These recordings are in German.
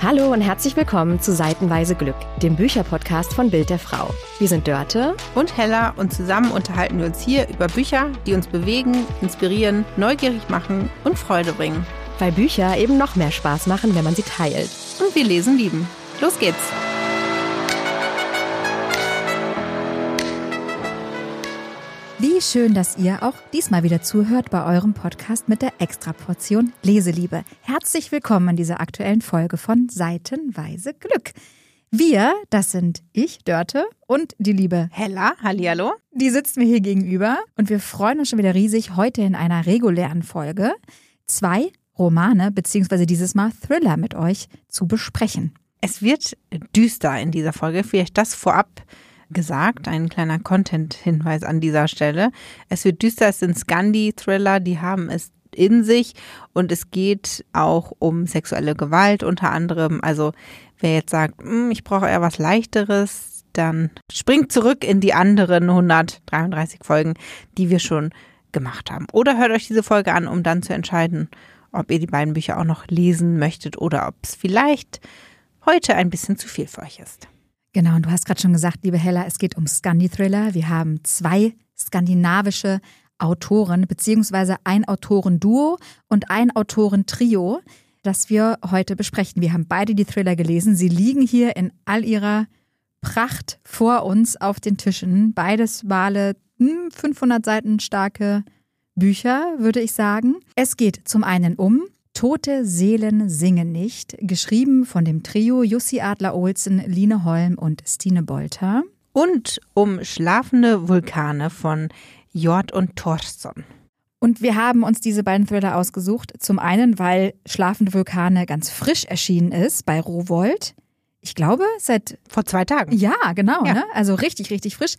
Hallo und herzlich willkommen zu Seitenweise Glück, dem Bücherpodcast von Bild der Frau. Wir sind Dörte und Hella und zusammen unterhalten wir uns hier über Bücher, die uns bewegen, inspirieren, neugierig machen und Freude bringen. Weil Bücher eben noch mehr Spaß machen, wenn man sie teilt. Und wir lesen lieben. Los geht's! Wie schön, dass ihr auch diesmal wieder zuhört bei eurem Podcast mit der Extraportion Leseliebe. Herzlich willkommen an dieser aktuellen Folge von Seitenweise Glück. Wir, das sind ich, Dörte, und die liebe Hella, hallihallo. Die sitzt mir hier gegenüber und wir freuen uns schon wieder riesig, heute in einer regulären Folge 2 Romane bzw. dieses Mal Thriller mit euch zu besprechen. Es wird düster in dieser Folge, vielleicht das vorab gesagt, ein kleiner Content-Hinweis an dieser Stelle. Es wird düster, es sind Scandi-Thriller, die haben es in sich und es geht auch um sexuelle Gewalt unter anderem. Also wer jetzt sagt, ich brauche eher was Leichteres, dann springt zurück in die anderen 133 Folgen, die wir schon gemacht haben. Oder hört euch diese Folge an, um dann zu entscheiden, ob ihr die beiden Bücher auch noch lesen möchtet oder ob es vielleicht heute ein bisschen zu viel für euch ist. Genau, und du hast gerade schon gesagt, liebe Hella, es geht um Scandi-Thriller. Wir haben 2 skandinavische Autoren, beziehungsweise ein Autorenduo und ein Autorentrio, das wir heute besprechen. Wir haben beide die Thriller gelesen. Sie liegen hier in all ihrer Pracht vor uns auf den Tischen. Beides Male 500 Seiten starke Bücher, würde ich sagen. Es geht zum einen um Tote Seelen singen nicht, geschrieben von dem Trio Jussi Adler-Olsen, Line Holm und Stine Bolter. Und um Schlafende Vulkane von Jord und Thorsson. Und wir haben uns diese beiden Thriller ausgesucht. Zum einen, weil Schlafende Vulkane ganz frisch erschienen ist bei Rowohlt. Ich glaube, vor 2 Tagen. Ja, genau. Ja. Ne? Also richtig, richtig frisch.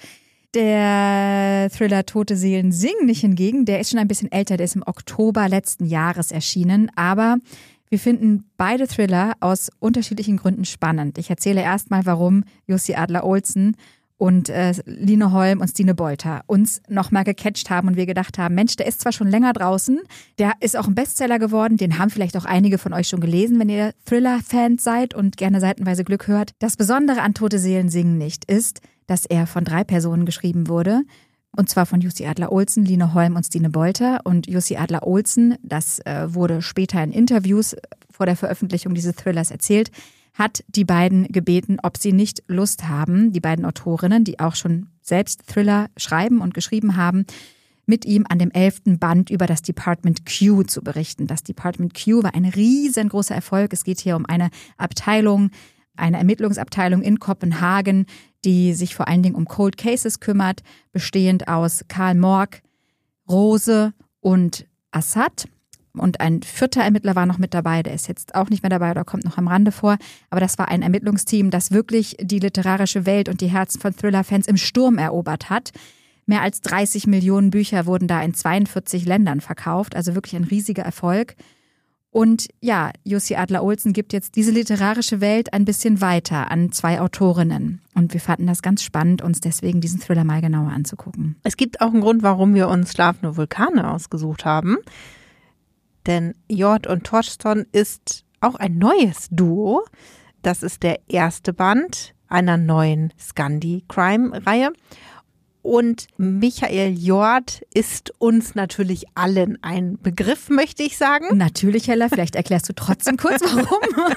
Der Thriller Tote Seelen singen nicht hingegen, der ist schon ein bisschen älter, der ist im Oktober letzten Jahres erschienen, aber wir finden beide Thriller aus unterschiedlichen Gründen spannend. Ich erzähle erstmal, warum Jussi Adler-Olsen und Line Holm und Stine Bolter uns nochmal gecatcht haben und wir gedacht haben, Mensch, der ist zwar schon länger draußen, der ist auch ein Bestseller geworden, den haben vielleicht auch einige von euch schon gelesen, wenn ihr Thriller-Fans seid und gerne Seitenweise Glück hört. Das Besondere an Tote Seelen singen nicht ist, dass er von 3 Personen geschrieben wurde. Und zwar von Jussi Adler-Olsen, Line Holm und Stine Bolter. Und Jussi Adler-Olsen, das wurde später in Interviews vor der Veröffentlichung dieses Thrillers erzählt, hat die beiden gebeten, ob sie nicht Lust haben, die beiden Autorinnen, die auch schon selbst Thriller schreiben und geschrieben haben, mit ihm an dem 11. Band über das Department Q zu berichten. Das Department Q war ein riesengroßer Erfolg. Es geht hier um eine Abteilung, eine Ermittlungsabteilung in Kopenhagen, die sich vor allen Dingen um Cold Cases kümmert, bestehend aus Karl Morg, Rose und Assad. Und ein 4. Ermittler war noch mit dabei, der ist jetzt auch nicht mehr dabei oder kommt noch am Rande vor. Aber das war ein Ermittlungsteam, das wirklich die literarische Welt und die Herzen von Thriller-Fans im Sturm erobert hat. Mehr als 30 Millionen Bücher wurden da in 42 Ländern verkauft, also wirklich ein riesiger Erfolg. Und ja, Jussi Adler-Olsen gibt jetzt diese literarische Welt ein bisschen weiter an 2 Autorinnen. Und wir fanden das ganz spannend, uns deswegen diesen Thriller mal genauer anzugucken. Es gibt auch einen Grund, warum wir uns Schlafende Vulkane ausgesucht haben. Denn Jord und Thorsson ist auch ein neues Duo. Das ist der 1. Band einer neuen Scandi-Crime-Reihe. Und Michael Jord ist uns natürlich allen ein Begriff, möchte ich sagen. Natürlich, Hella, vielleicht erklärst du trotzdem kurz, warum.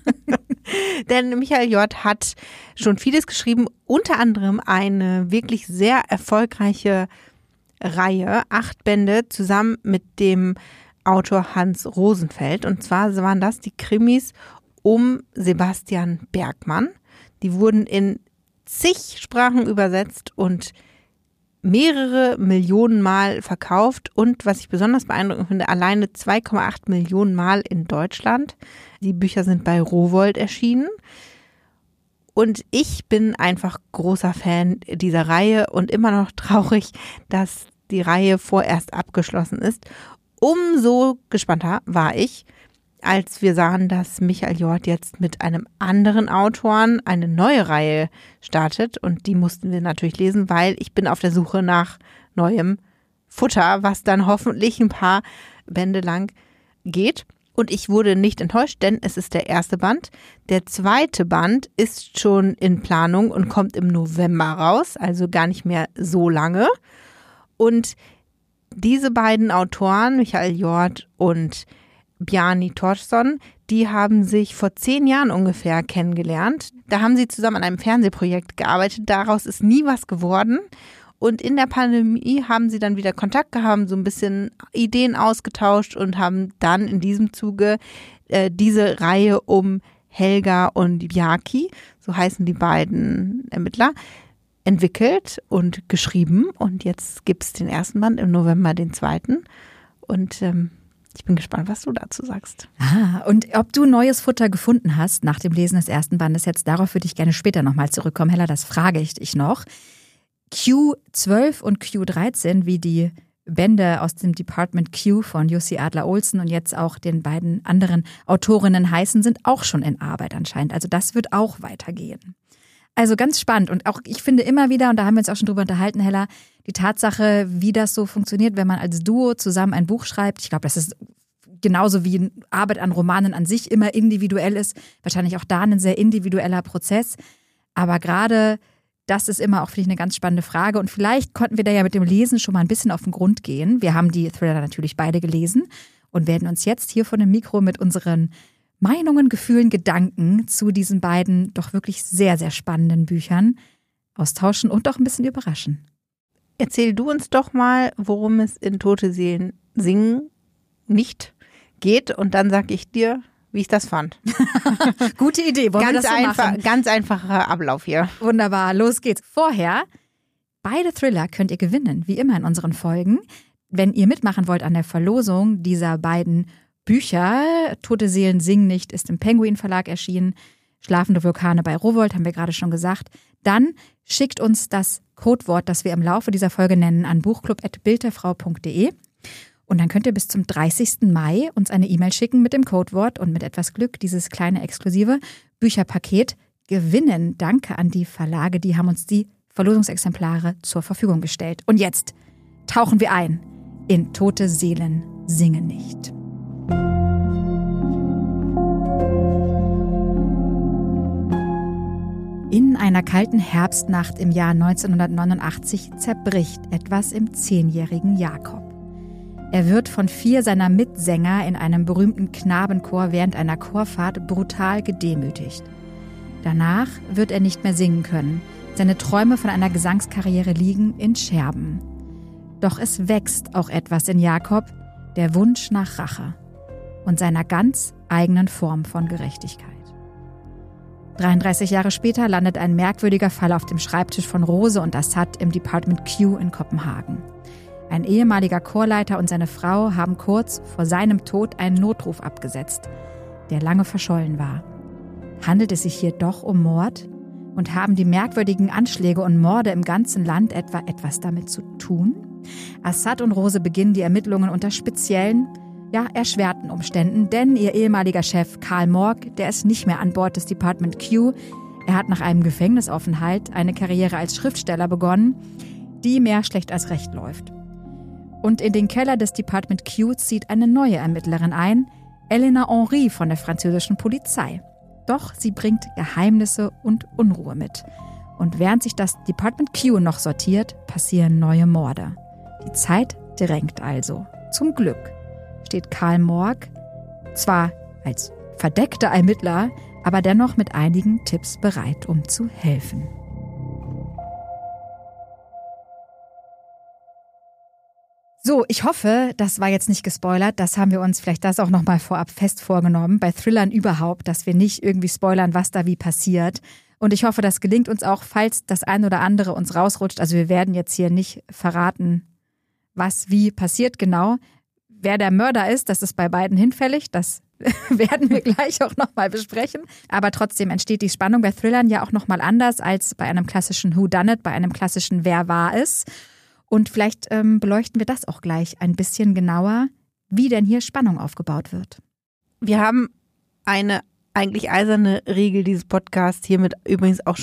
Denn Michael Jord hat schon vieles geschrieben, unter anderem eine wirklich sehr erfolgreiche Reihe, 8 Bände, zusammen mit dem Autor Hans Rosenfeld. Und zwar waren das die Krimis um Sebastian Bergmann. Die wurden in zig Sprachen übersetzt und mehrere Millionen Mal verkauft und, was ich besonders beeindruckend finde, alleine 2,8 Millionen Mal in Deutschland. Die Bücher sind bei Rowohlt erschienen und ich bin einfach großer Fan dieser Reihe und immer noch traurig, dass die Reihe vorerst abgeschlossen ist. Umso gespannter war ich, als wir sahen, dass Michael Jord jetzt mit einem anderen Autoren eine neue Reihe startet und die mussten wir natürlich lesen, weil ich bin auf der Suche nach neuem Futter, was dann hoffentlich ein paar Bände lang geht. Und ich wurde nicht enttäuscht, denn es ist der erste Band. Der zweite Band ist schon in Planung und kommt im November raus, also gar nicht mehr so lange. Und diese beiden Autoren, Michael Hjorth und Bjarni Thorsson, die haben sich vor 10 Jahren ungefähr kennengelernt. Da haben sie zusammen an einem Fernsehprojekt gearbeitet. Daraus ist nie was geworden. Und in der Pandemie haben sie dann wieder Kontakt gehabt, so ein bisschen Ideen ausgetauscht und haben dann in diesem Zuge diese Reihe um Helga und Bjarki, so heißen die beiden Ermittler, entwickelt und geschrieben. Und jetzt gibt es den ersten Band, im November den zweiten. Und ich bin gespannt, was du dazu sagst. Und ob du neues Futter gefunden hast nach dem Lesen des ersten Bandes, jetzt darauf würde ich gerne später nochmal zurückkommen. Hella, das frage ich dich noch. Q12 und Q13, wie die Bände aus dem Department Q von Jussi Adler-Olsen und jetzt auch den beiden anderen Autorinnen heißen, sind auch schon in Arbeit anscheinend. Also das wird auch weitergehen. Also ganz spannend und auch ich finde immer wieder, und da haben wir uns auch schon drüber unterhalten, Hella, die Tatsache, wie das so funktioniert, wenn man als Duo zusammen ein Buch schreibt. Ich glaube, das ist genauso wie eine Arbeit an Romanen an sich immer individuell ist. Wahrscheinlich auch da ein sehr individueller Prozess. Aber gerade das ist immer auch, finde ich, eine ganz spannende Frage. Und vielleicht konnten wir da ja mit dem Lesen schon mal ein bisschen auf den Grund gehen. Wir haben die Thriller natürlich beide gelesen und werden uns jetzt hier vor dem Mikro mit unseren Meinungen, Gefühlen, Gedanken zu diesen beiden doch wirklich sehr, sehr spannenden Büchern austauschen und auch ein bisschen überraschen. Erzähl du uns doch mal, worum es in Tote Seelen singen nicht geht und dann sag ich dir, wie ich das fand. Gute Idee. Wollen wir das so machen? Ganz einfacher Ablauf hier. Wunderbar, los geht's. Vorher, beide Thriller könnt ihr gewinnen, wie immer in unseren Folgen. Wenn ihr mitmachen wollt an der Verlosung dieser beiden Bücher, Tote Seelen singen nicht, ist im Penguin Verlag erschienen, Schlafende Vulkane bei Rowohlt, haben wir gerade schon gesagt, dann schickt uns das Codewort, das wir im Laufe dieser Folge nennen, an buchclub@bildderfrau.de. Und dann könnt ihr bis zum 30. Mai uns eine E-Mail schicken mit dem Codewort und mit etwas Glück dieses kleine exklusive Bücherpaket gewinnen. Danke an die Verlage, die haben uns die Verlosungsexemplare zur Verfügung gestellt. Und jetzt tauchen wir ein in Tote Seelen singen nicht. In einer kalten Herbstnacht im Jahr 1989 zerbricht etwas im 10-jährigen Jakob. Er wird von 4 seiner Mitsänger in einem berühmten Knabenchor während einer Chorfahrt brutal gedemütigt. Danach wird er nicht mehr singen können. Seine Träume von einer Gesangskarriere liegen in Scherben. Doch es wächst auch etwas in Jakob, der Wunsch nach Rache und seiner ganz eigenen Form von Gerechtigkeit. 33 Jahre später landet ein merkwürdiger Fall auf dem Schreibtisch von Rose und Assad im Department Q in Kopenhagen. Ein ehemaliger Chorleiter und seine Frau haben kurz vor seinem Tod einen Notruf abgesetzt, der lange verschollen war. Handelt es sich hier doch um Mord? Und haben die merkwürdigen Anschläge und Morde im ganzen Land etwas damit zu tun? Assad und Rose beginnen die Ermittlungen unter speziellen, erschwerten Umständen, denn ihr ehemaliger Chef Karl Morg, der ist nicht mehr an Bord des Department Q. Er hat nach einem Gefängnisaufenthalt eine Karriere als Schriftsteller begonnen, die mehr schlecht als recht läuft. Und in den Keller des Department Q zieht eine neue Ermittlerin ein, Elena Henry von der französischen Polizei. Doch sie bringt Geheimnisse und Unruhe mit. Und während sich das Department Q noch sortiert, passieren neue Morde. Die Zeit drängt also. Zum Glück steht Karl Morg zwar als verdeckter Ermittler, aber dennoch mit einigen Tipps bereit, um zu helfen. So, ich hoffe, das war jetzt nicht gespoilert. Das haben wir uns vielleicht das auch nochmal vorab fest vorgenommen, bei Thrillern überhaupt, dass wir nicht irgendwie spoilern, was da wie passiert. Und ich hoffe, das gelingt uns auch, falls das ein oder andere uns rausrutscht. Also wir werden jetzt hier nicht verraten, was wie passiert genau. Wer der Mörder ist, das ist bei beiden hinfällig. Das werden wir gleich auch nochmal besprechen. Aber trotzdem entsteht die Spannung bei Thrillern ja auch nochmal anders als bei einem klassischen Whodunit, bei einem klassischen Wer war es. Und vielleicht beleuchten wir das auch gleich ein bisschen genauer, wie denn hier Spannung aufgebaut wird. Wir haben eine eigentlich eiserne Regel dieses Podcasts hiermit übrigens auch schon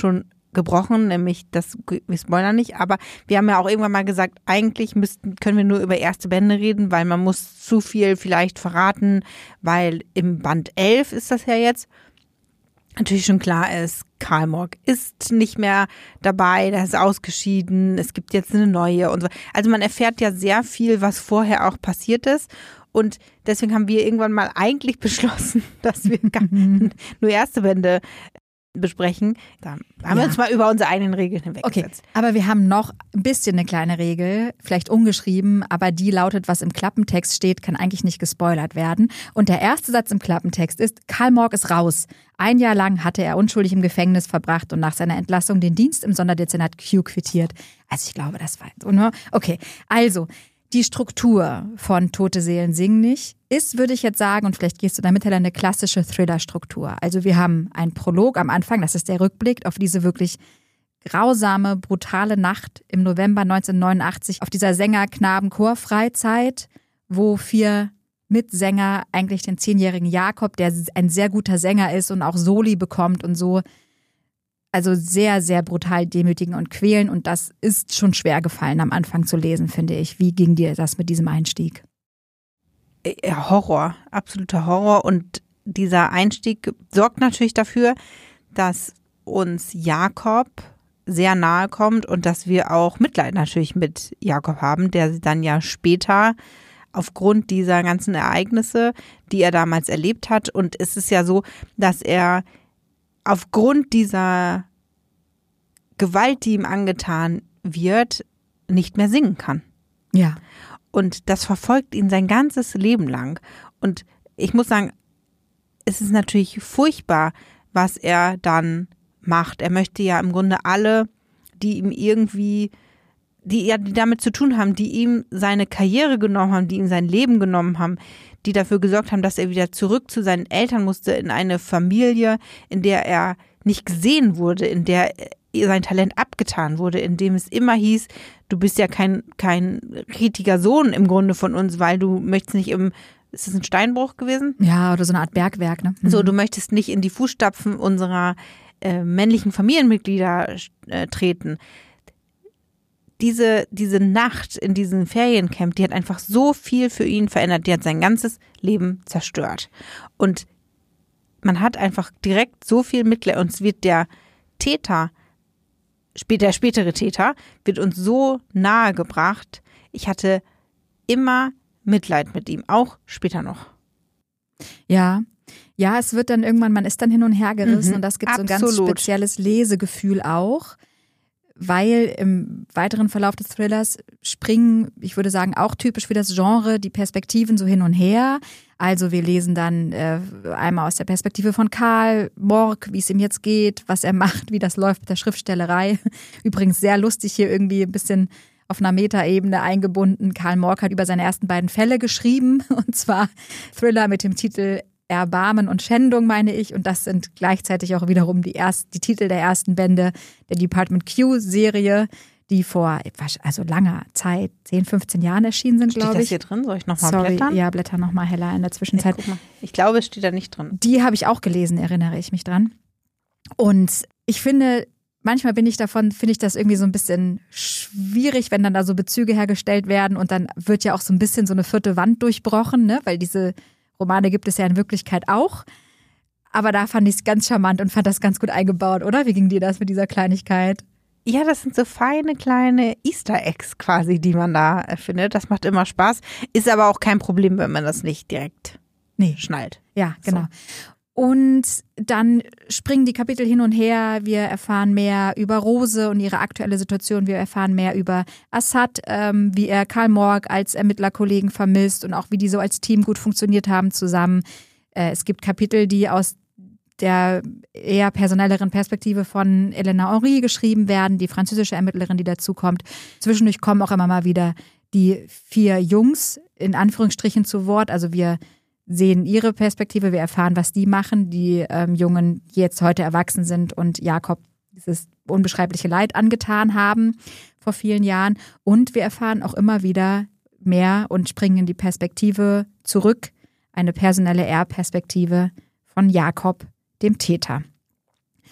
gebrochen, nämlich wir spoilern nicht, aber wir haben ja auch irgendwann mal gesagt, eigentlich können wir nur über erste Bände reden, weil man muss zu viel vielleicht verraten, weil im Band 11 ist das ja jetzt natürlich schon klar ist, Karl Morg ist nicht mehr dabei, der ist ausgeschieden, es gibt jetzt eine neue und so. Also man erfährt ja sehr viel, was vorher auch passiert ist. Und deswegen haben wir irgendwann mal eigentlich beschlossen, dass wir nur erste Bände besprechen. Da haben wir uns mal über unsere eigenen Regeln hinweggesetzt. Okay, aber wir haben noch ein bisschen eine kleine Regel, vielleicht ungeschrieben, aber die lautet, was im Klappentext steht, kann eigentlich nicht gespoilert werden. Und der erste Satz im Klappentext ist, Karl Morg ist raus. 1 Jahr lang hatte er unschuldig im Gefängnis verbracht und nach seiner Entlassung den Dienst im Sonderdezernat Q quittiert. Also ich glaube, das war so, ne? Okay, also die Struktur von Tote Seelen singen nicht ist, würde ich jetzt sagen, und vielleicht gehst du damit, Hella, eine klassische Thriller-Struktur. Also wir haben einen Prolog am Anfang, das ist der Rückblick auf diese wirklich grausame, brutale Nacht im November 1989 auf dieser Sänger-Knaben-Chor-Freizeit, wo 4 Mitsänger eigentlich den 10-jährigen Jakob, der ein sehr guter Sänger ist und auch Soli bekommt und so, also sehr, sehr brutal demütigen und quälen. Und das ist schon schwer gefallen am Anfang zu lesen, finde ich. Wie ging dir das mit diesem Einstieg? Ja, Horror, absoluter Horror. Und dieser Einstieg sorgt natürlich dafür, dass uns Jakob sehr nahe kommt und dass wir auch Mitleid natürlich mit Jakob haben, der dann ja später aufgrund dieser ganzen Ereignisse, die er damals erlebt hat. Und es ist ja so, dass er aufgrund dieser Gewalt, die ihm angetan wird, nicht mehr singen kann. Ja. Und das verfolgt ihn sein ganzes Leben lang. Und ich muss sagen, es ist natürlich furchtbar, was er dann macht. Er möchte ja im Grunde alle, die ihm irgendwie, die damit zu tun haben, die ihm seine Karriere genommen haben, die ihm sein Leben genommen haben, die dafür gesorgt haben, dass er wieder zurück zu seinen Eltern musste, in eine Familie, in der er nicht gesehen wurde, in der sein Talent abgetan wurde, in dem es immer hieß, du bist ja kein richtiger Sohn im Grunde von uns, weil du möchtest nicht ist das ein Steinbruch gewesen? Ja, oder so eine Art Bergwerk, ne? So, du möchtest nicht in die Fußstapfen unserer männlichen Familienmitglieder treten. Diese Nacht in diesem Feriencamp, die hat einfach so viel für ihn verändert. Die hat sein ganzes Leben zerstört. Und man hat einfach direkt so viel Mitleid. Und es wird der spätere Täter, wird uns so nahe gebracht. Ich hatte immer Mitleid mit ihm, auch später noch. Ja. Ja, es wird dann irgendwann, man ist dann hin und her gerissen und das gibt so ein ganz spezielles Lesegefühl auch. Weil im weiteren Verlauf des Thrillers springen, ich würde sagen, auch typisch für das Genre, die Perspektiven so hin und her. Also wir lesen dann einmal aus der Perspektive von Karl Morg, wie es ihm jetzt geht, was er macht, wie das läuft mit der Schriftstellerei. Übrigens sehr lustig hier irgendwie ein bisschen auf einer Metaebene eingebunden. Karl Morg hat über seine ersten beiden Fälle geschrieben, und zwar Thriller mit dem Titel Erbarmen und Schändung, meine ich. Und das sind gleichzeitig auch wiederum die Titel der ersten Bände der Department Q-Serie, die vor langer Zeit, 10, 15 Jahren erschienen sind, glaube ich. Steht das hier drin? Soll ich nochmal blättern? Ja, blätter nochmal, Hella, in der Zwischenzeit. Ja, guck mal. Ich glaube, es steht da nicht drin. Die habe ich auch gelesen, erinnere ich mich dran. Und ich finde, manchmal finde ich das irgendwie so ein bisschen schwierig, wenn dann da so Bezüge hergestellt werden und dann wird ja auch so ein bisschen so eine 4. Wand durchbrochen, ne? Weil diese Romane gibt es ja in Wirklichkeit auch. Aber da fand ich es ganz charmant und fand das ganz gut eingebaut, oder? Wie ging dir das mit dieser Kleinigkeit? Ja, das sind so feine kleine Easter Eggs quasi, die man da findet. Das macht immer Spaß. Ist aber auch kein Problem, wenn man das nicht direkt schnallt. Ja, genau. So. Und dann springen die Kapitel hin und her. Wir erfahren mehr über Rose und ihre aktuelle Situation. Wir erfahren mehr über Assad, wie er Karl Morg als Ermittlerkollegen vermisst und auch wie die so als Team gut funktioniert haben zusammen. Es gibt Kapitel, die aus der eher personelleren Perspektive von Elena Henry geschrieben werden, die französische Ermittlerin, die dazukommt. Zwischendurch kommen auch immer mal wieder die 4 Jungs in Anführungsstrichen zu Wort. Also wir sehen ihre Perspektive, wir erfahren, was die machen, die Jungen, die jetzt heute erwachsen sind und Jakob dieses unbeschreibliche Leid angetan haben vor vielen Jahren. Und wir erfahren auch immer wieder mehr und springen in die Perspektive zurück, eine personelle R-Perspektive von Jakob, dem Täter.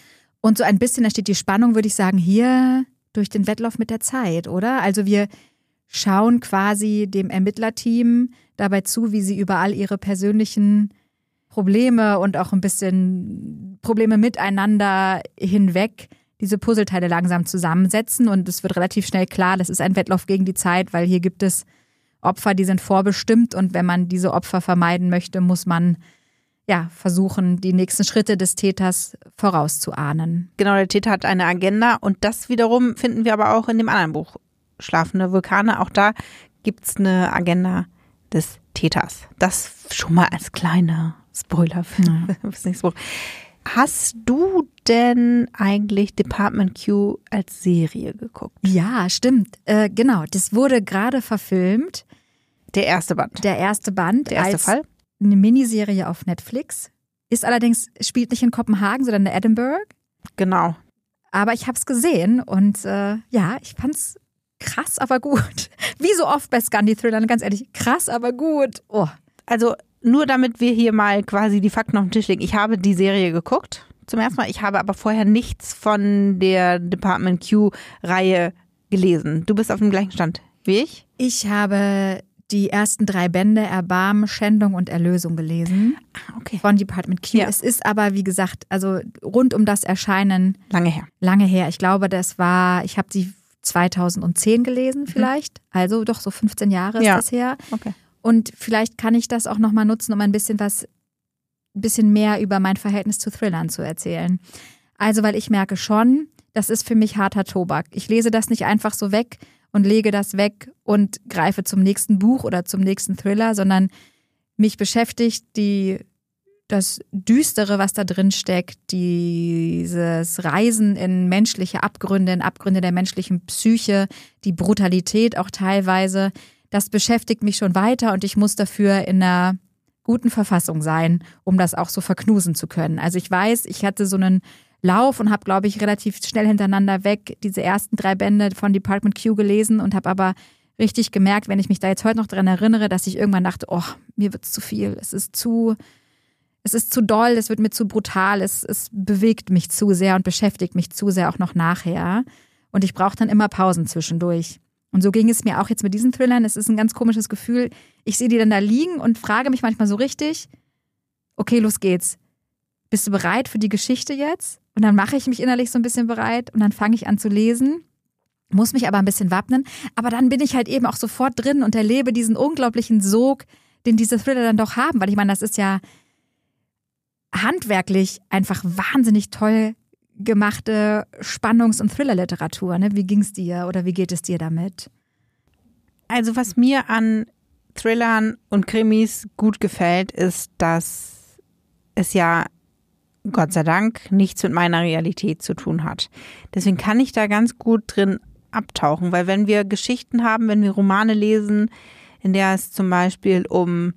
Und so ein bisschen entsteht die Spannung, würde ich sagen, hier durch den Wettlauf mit der Zeit, oder? Also wir schauen quasi dem Ermittlerteam dabei zu, wie sie über all ihre persönlichen Probleme und auch ein bisschen Probleme miteinander hinweg diese Puzzleteile langsam zusammensetzen. Und es wird relativ schnell klar, das ist ein Wettlauf gegen die Zeit, weil hier gibt es Opfer, die sind vorbestimmt. Und wenn man diese Opfer vermeiden möchte, muss man versuchen, die nächsten Schritte des Täters vorauszuahnen. Genau, der Täter hat eine Agenda und das wiederum finden wir aber auch in dem anderen Buch, Schlafende Vulkane. Auch da gibt es eine Agenda des Täters. Das schon mal als kleiner Spoiler für das nächste Buch. Hast du denn eigentlich Department Q als Serie geguckt? Ja, stimmt. Genau, das wurde gerade verfilmt. Der erste Band. Der erste als Fall. Eine Miniserie auf Netflix. Spielt nicht in Kopenhagen, sondern in Edinburgh. Genau. Aber ich habe es gesehen und ich fand's krass, aber gut. Wie so oft bei Scandi-Thrillern, ganz ehrlich, krass, aber gut. Oh. Also nur damit wir hier mal quasi die Fakten auf den Tisch legen. Ich habe die Serie geguckt zum ersten Mal. Ich habe aber vorher nichts von der Department Q-Reihe gelesen. Du bist auf dem gleichen Stand wie ich? Ich habe die ersten 3 Bände Erbarmen, Schändung und Erlösung gelesen. Okay. Von Department Q. Ja. Es ist aber, wie gesagt, also rund um das Erscheinen. Lange her. Ich glaube, ich habe sie 2010 gelesen vielleicht. Also doch so 15 Jahre ist das her. Okay. Und vielleicht kann ich das auch nochmal nutzen, um ein bisschen mehr über mein Verhältnis zu Thrillern zu erzählen. Also, weil ich merke schon, das ist für mich harter Tobak. Ich lese das nicht einfach so weg und lege das weg und greife zum nächsten Buch oder zum nächsten Thriller, sondern mich beschäftigt das Düstere, was da drin steckt, dieses Reisen in menschliche Abgründe, in Abgründe der menschlichen Psyche, die Brutalität auch teilweise. Das beschäftigt mich schon weiter und ich muss dafür in einer guten Verfassung sein, um das auch so verknusen zu können. Also ich weiß, ich hatte so einen Lauf und habe, glaube ich, relativ schnell hintereinander weg diese ersten 3 Bände von Department Q gelesen und habe aber richtig gemerkt, wenn ich mich da jetzt heute noch dran erinnere, dass ich irgendwann dachte, mir wird's zu viel, es ist zu doll, es wird mir zu brutal, es bewegt mich zu sehr und beschäftigt mich zu sehr auch noch nachher und ich brauche dann immer Pausen zwischendurch. Und so ging es mir auch jetzt mit diesen Thrillern. Es ist ein ganz komisches Gefühl. Ich sehe die dann da liegen und frage mich manchmal so richtig, okay, los geht's. Bist du bereit für die Geschichte jetzt? Und dann mache ich mich innerlich so ein bisschen bereit und dann fange ich an zu lesen, muss mich aber ein bisschen wappnen. Aber dann bin ich halt eben auch sofort drin und erlebe diesen unglaublichen Sog, den diese Thriller dann doch haben. Weil ich meine, das ist ja handwerklich einfach wahnsinnig toll gemachte Spannungs- und Thriller-Literatur. Ne? Wie ging's dir oder wie geht es dir damit? Also was mir an Thrillern und Krimis gut gefällt, ist, dass es ja Gott sei Dank nichts mit meiner Realität zu tun hat. Deswegen kann ich da ganz gut drin abtauchen, weil wenn wir Geschichten haben, wenn wir Romane lesen, in der es zum Beispiel um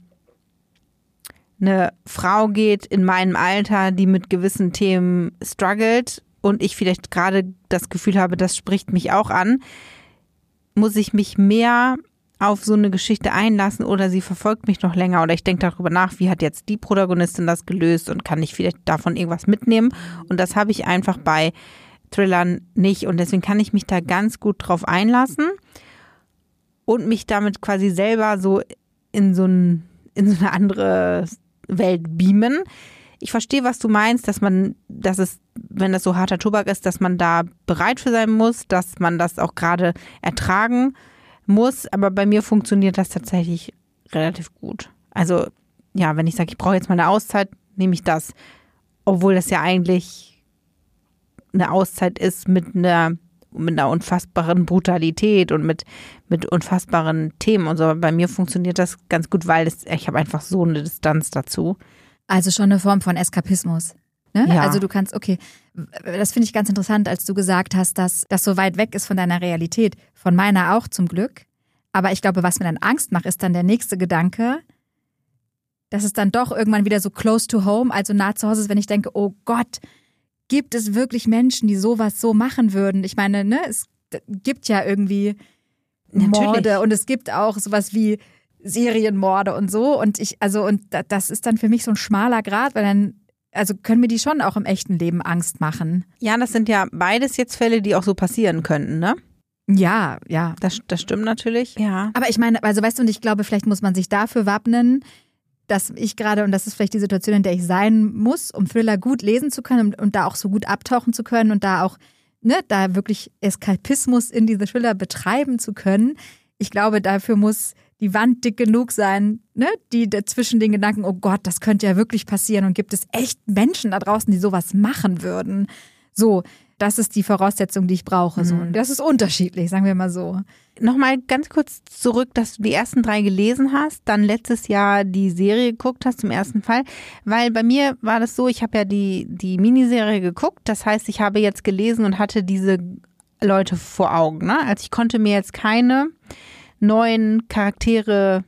eine Frau geht in meinem Alter, die mit gewissen Themen struggelt und ich vielleicht gerade das Gefühl habe, das spricht mich auch an, muss ich mich mehr auf so eine Geschichte einlassen oder sie verfolgt mich noch länger oder ich denke darüber nach, wie hat jetzt die Protagonistin das gelöst und kann ich vielleicht davon irgendwas mitnehmen und das habe ich einfach bei Thrillern nicht und deswegen kann ich mich da ganz gut drauf einlassen und mich damit quasi selber so in so eine andere Welt beamen. Ich verstehe, was du meinst, wenn das so harter Tobak ist, dass man da bereit für sein muss, dass man das auch gerade ertragen muss, aber bei mir funktioniert das tatsächlich relativ gut. Also ja, wenn ich sage, ich brauche jetzt mal eine Auszeit, nehme ich das, obwohl das ja eigentlich eine Auszeit ist mit einer unfassbaren Brutalität und mit unfassbaren Themen und so. Aber bei mir funktioniert das ganz gut, weil ich habe einfach so eine Distanz dazu. Also schon eine Form von Eskapismus. Ne? Ja. Also du kannst, okay, das finde ich ganz interessant, als du gesagt hast, dass das so weit weg ist von deiner Realität. Von meiner auch zum Glück. Aber ich glaube, was mir dann Angst macht, ist dann der nächste Gedanke, dass es dann doch irgendwann wieder so close to home, also nah zu Hause ist, wenn ich denke, oh Gott, gibt es wirklich Menschen, die sowas so machen würden? Ich meine, ne, es gibt ja irgendwie Morde und es gibt auch sowas wie Serienmorde und so. Und das ist dann für mich so ein schmaler Grat, weil dann also können mir die schon auch im echten Leben Angst machen. Ja, das sind ja beides jetzt Fälle, die auch so passieren könnten, ne? Ja. Das stimmt natürlich. Ja. Aber ich meine, also weißt du, und ich glaube, vielleicht muss man sich dafür wappnen, dass ich gerade, und das ist vielleicht die Situation, in der ich sein muss, um Thriller gut lesen zu können und da auch so gut abtauchen zu können und da auch, ne, da wirklich Eskapismus in diese Thriller betreiben zu können. Ich glaube, dafür muss die Wand dick genug sein, ne, die zwischen den Gedanken, oh Gott, das könnte ja wirklich passieren und gibt es echt Menschen da draußen, die sowas machen würden. So, das ist die Voraussetzung, die ich brauche. So. Und das ist unterschiedlich, sagen wir mal so. Nochmal ganz kurz zurück, dass du die ersten 3 gelesen hast, dann letztes Jahr die Serie geguckt hast zum ersten Fall. Weil bei mir war das so, ich habe ja die Miniserie geguckt. Das heißt, ich habe jetzt gelesen und hatte diese Leute vor Augen. Ne? Also ich konnte mir jetzt keine neuen Charaktere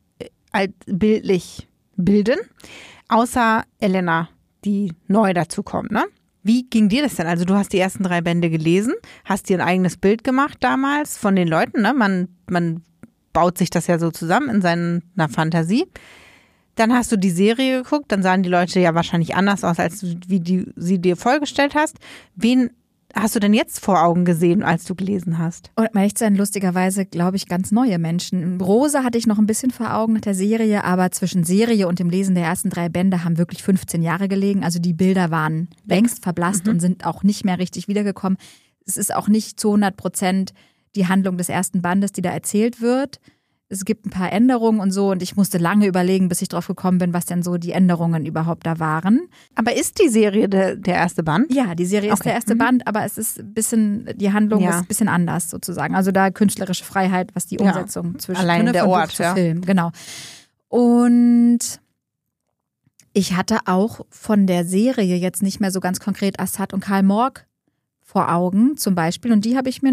bildlich bilden, außer Elena, die neu dazu kommt, ne? Wie ging dir das denn? Also du hast die ersten 3 Bände gelesen, hast dir ein eigenes Bild gemacht damals von den Leuten, ne? Man baut sich das ja so zusammen in seiner Fantasie. Dann hast du die Serie geguckt, dann sahen die Leute ja wahrscheinlich anders aus, als wie sie dir vorgestellt hast. Wen hast du denn jetzt vor Augen gesehen, als du gelesen hast? Und mal echt sein, lustigerweise, glaube ich, ganz neue Menschen. Rosa hatte ich noch ein bisschen vor Augen nach der Serie, aber zwischen Serie und dem Lesen der ersten 3 Bände haben wirklich 15 Jahre gelegen. Also die Bilder waren längst verblasst und sind auch nicht mehr richtig wiedergekommen. Es ist auch nicht zu 100% die Handlung des ersten Bandes, die da erzählt wird. Es gibt ein paar Änderungen und so und ich musste lange überlegen, bis ich drauf gekommen bin, was denn so die Änderungen überhaupt da waren. Aber ist die Serie der erste Band? Ja, die Serie ist der erste Band, aber es ist ein bisschen, die Handlung ist ein bisschen anders sozusagen. Also da künstlerische Freiheit, was die Umsetzung zwischen allein der von Ort, Buch zu Film, genau. Und ich hatte auch von der Serie jetzt nicht mehr so ganz konkret Assad und Karl Morg vor Augen zum Beispiel und die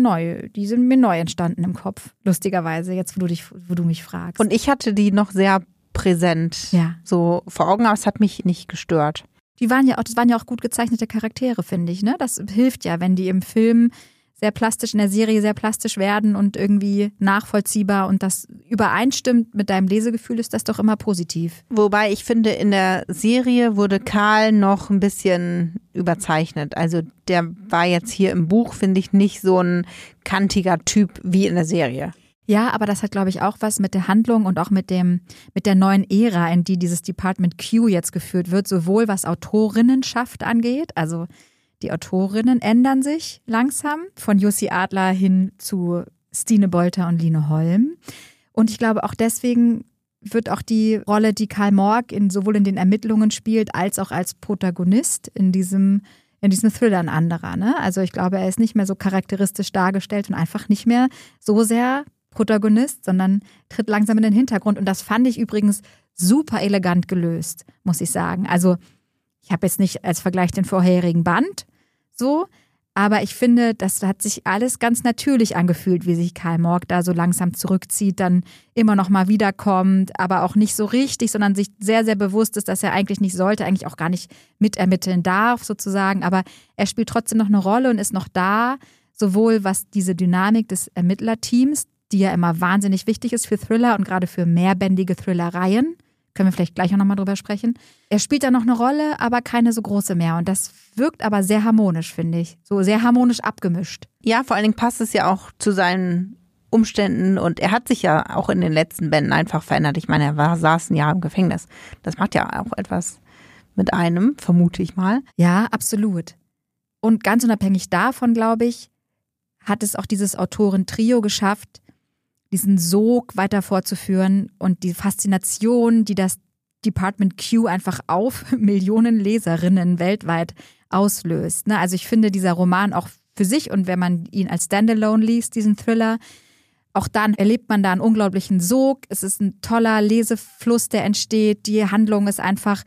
sind mir neu entstanden im Kopf, lustigerweise, jetzt wo du mich fragst. Und ich hatte die noch sehr präsent so vor Augen, aber es hat mich nicht gestört. Das waren ja auch gut gezeichnete Charaktere, finde ich, ne? Das hilft ja, wenn die im Film sehr plastisch, in der Serie sehr plastisch werden und irgendwie nachvollziehbar und das übereinstimmt mit deinem Lesegefühl, ist das doch immer positiv. Wobei ich finde, in der Serie wurde Karl noch ein bisschen überzeichnet. Also der war jetzt hier im Buch, finde ich, nicht so ein kantiger Typ wie in der Serie. Ja, aber das hat, glaube ich, auch was mit der Handlung und auch mit der neuen Ära, in die dieses Department Q jetzt geführt wird, sowohl was Autorinnenschaft angeht, also die Autorinnen ändern sich langsam von Jussi Adler hin zu Stine Bolter und Line Holm. Und ich glaube auch deswegen wird auch die Rolle, die Karl Morg sowohl in den Ermittlungen spielt, als auch als Protagonist in diesem Thriller ein anderer. Ne? Also ich glaube, er ist nicht mehr so charakteristisch dargestellt und einfach nicht mehr so sehr Protagonist, sondern tritt langsam in den Hintergrund. Und das fand ich übrigens super elegant gelöst, muss ich sagen. Also ich habe jetzt nicht als Vergleich den vorherigen Band so, aber ich finde, das hat sich alles ganz natürlich angefühlt, wie sich Karl Morg da so langsam zurückzieht, dann immer noch mal wiederkommt, aber auch nicht so richtig, sondern sich sehr, sehr bewusst ist, dass er eigentlich nicht sollte, eigentlich auch gar nicht mitermitteln darf sozusagen, aber er spielt trotzdem noch eine Rolle und ist noch da, sowohl was diese Dynamik des Ermittlerteams, die ja immer wahnsinnig wichtig ist für Thriller und gerade für mehrbändige Thrillereien, können wir vielleicht gleich auch nochmal drüber sprechen. Er spielt da noch eine Rolle, aber keine so große mehr. Und das wirkt aber sehr harmonisch, finde ich. So sehr harmonisch abgemischt. Ja, vor allen Dingen passt es ja auch zu seinen Umständen. Und er hat sich ja auch in den letzten Bänden einfach verändert. Ich meine, saß ein Jahr im Gefängnis. Das macht ja auch etwas mit einem, vermute ich mal. Ja, absolut. Und ganz unabhängig davon, glaube ich, hat es auch dieses Autorentrio geschafft, diesen Sog weiter fortzuführen und die Faszination, die das Department Q einfach auf Millionen Leserinnen weltweit auslöst. Also ich finde, dieser Roman auch für sich und wenn man ihn als Standalone liest, diesen Thriller, auch dann erlebt man da einen unglaublichen Sog. Es ist ein toller Lesefluss, der entsteht. Die Handlung ist einfach,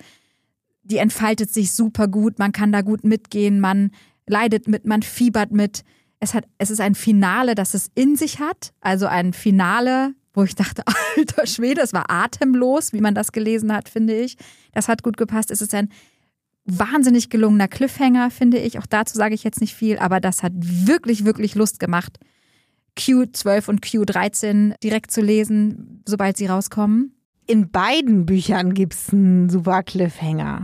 die entfaltet sich super gut. Man kann da gut mitgehen, man leidet mit, man fiebert mit. Es ist ein Finale, das es in sich hat. Also ein Finale, wo ich dachte, alter Schwede, es war atemlos, wie man das gelesen hat, finde ich. Das hat gut gepasst. Es ist ein wahnsinnig gelungener Cliffhanger, finde ich. Auch dazu sage ich jetzt nicht viel, aber das hat wirklich, wirklich Lust gemacht, Q12 und Q13 direkt zu lesen, sobald sie rauskommen. In beiden Büchern gibt es einen super Cliffhanger.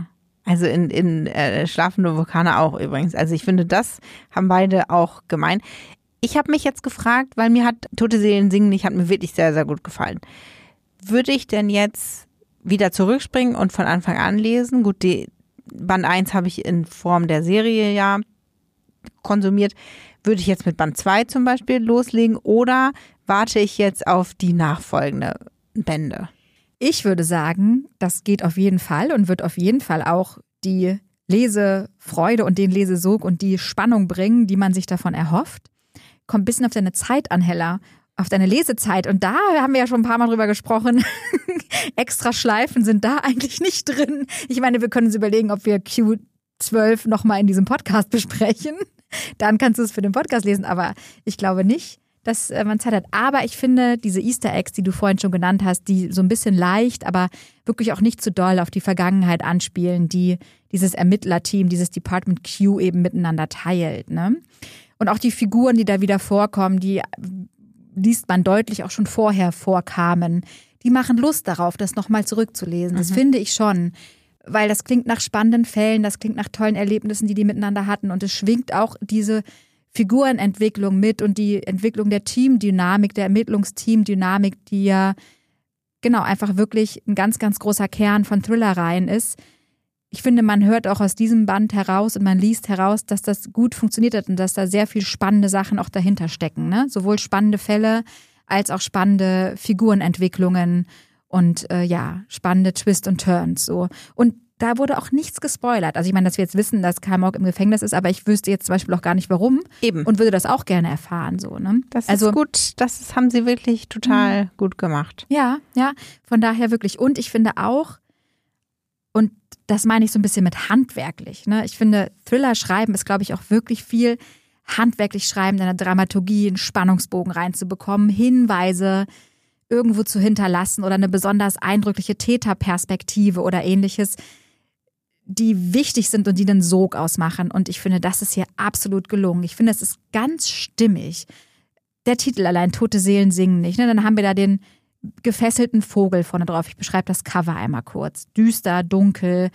Also in Schlafende Vulkane auch übrigens. Also ich finde, das haben beide auch gemein. Ich habe mich jetzt gefragt, weil mir hat Tote Seelen singen nicht, hat mir wirklich sehr, sehr gut gefallen. Würde ich denn jetzt wieder zurückspringen und von Anfang an lesen? Gut, die Band 1 habe ich in Form der Serie ja konsumiert. Würde ich jetzt mit Band 2 zum Beispiel loslegen oder warte ich jetzt auf die nachfolgende Bände? Ich würde sagen, das geht auf jeden Fall und wird auf jeden Fall auch die Lesefreude und den Lesesog und die Spannung bringen, die man sich davon erhofft. Kommt ein bisschen auf deine Zeit an, Hella, auf deine Lesezeit. Und da haben wir ja schon ein paar Mal drüber gesprochen. Extra Schleifen sind da eigentlich nicht drin. Ich meine, wir können uns überlegen, ob wir Q12 nochmal in diesem Podcast besprechen. Dann kannst du es für den Podcast lesen, aber ich glaube nicht, dass man Zeit hat. Aber ich finde, diese Easter Eggs, die du vorhin schon genannt hast, die so ein bisschen leicht, aber wirklich auch nicht zu doll auf die Vergangenheit anspielen, die dieses Ermittlerteam, dieses Department Q eben miteinander teilt, ne? Und auch die Figuren, die da wieder vorkommen, die liest man deutlich auch schon vorher vorkamen. Die machen Lust darauf, das nochmal zurückzulesen. Das finde ich schon. Weil das klingt nach spannenden Fällen, das klingt nach tollen Erlebnissen, die miteinander hatten. Und es schwingt auch diese Figurenentwicklung mit und die Entwicklung der Teamdynamik, der Ermittlungsteamdynamik, die ja genau einfach wirklich ein ganz, ganz großer Kern von Thrillereien ist. Ich finde, man hört auch aus diesem Band heraus und man liest heraus, dass das gut funktioniert hat und dass da sehr viel spannende Sachen auch dahinter stecken, ne? Sowohl spannende Fälle als auch spannende Figurenentwicklungen und spannende Twists und Turns. So. Und da wurde auch nichts gespoilert. Also ich meine, dass wir jetzt wissen, dass Karl Morg im Gefängnis ist, aber ich wüsste jetzt zum Beispiel auch gar nicht, warum. Eben. Und würde das auch gerne erfahren. So, ne? Das ist gut, haben sie wirklich total gut gemacht. Ja, von daher wirklich. Und ich finde auch, und das meine ich so ein bisschen mit handwerklich, ne? Ich finde, Thriller schreiben ist, glaube ich, auch wirklich viel handwerklich schreiben, eine Dramaturgie, einen Spannungsbogen reinzubekommen, Hinweise irgendwo zu hinterlassen oder eine besonders eindrückliche Täterperspektive oder ähnliches, die wichtig sind und die den Sog ausmachen. Und ich finde, das ist hier absolut gelungen. Ich finde, es ist ganz stimmig. Der Titel allein, Tote Seelen singen nicht. Ne? Dann haben wir da den gefesselten Vogel vorne drauf. Ich beschreibe das Cover einmal kurz. Düster, dunkel,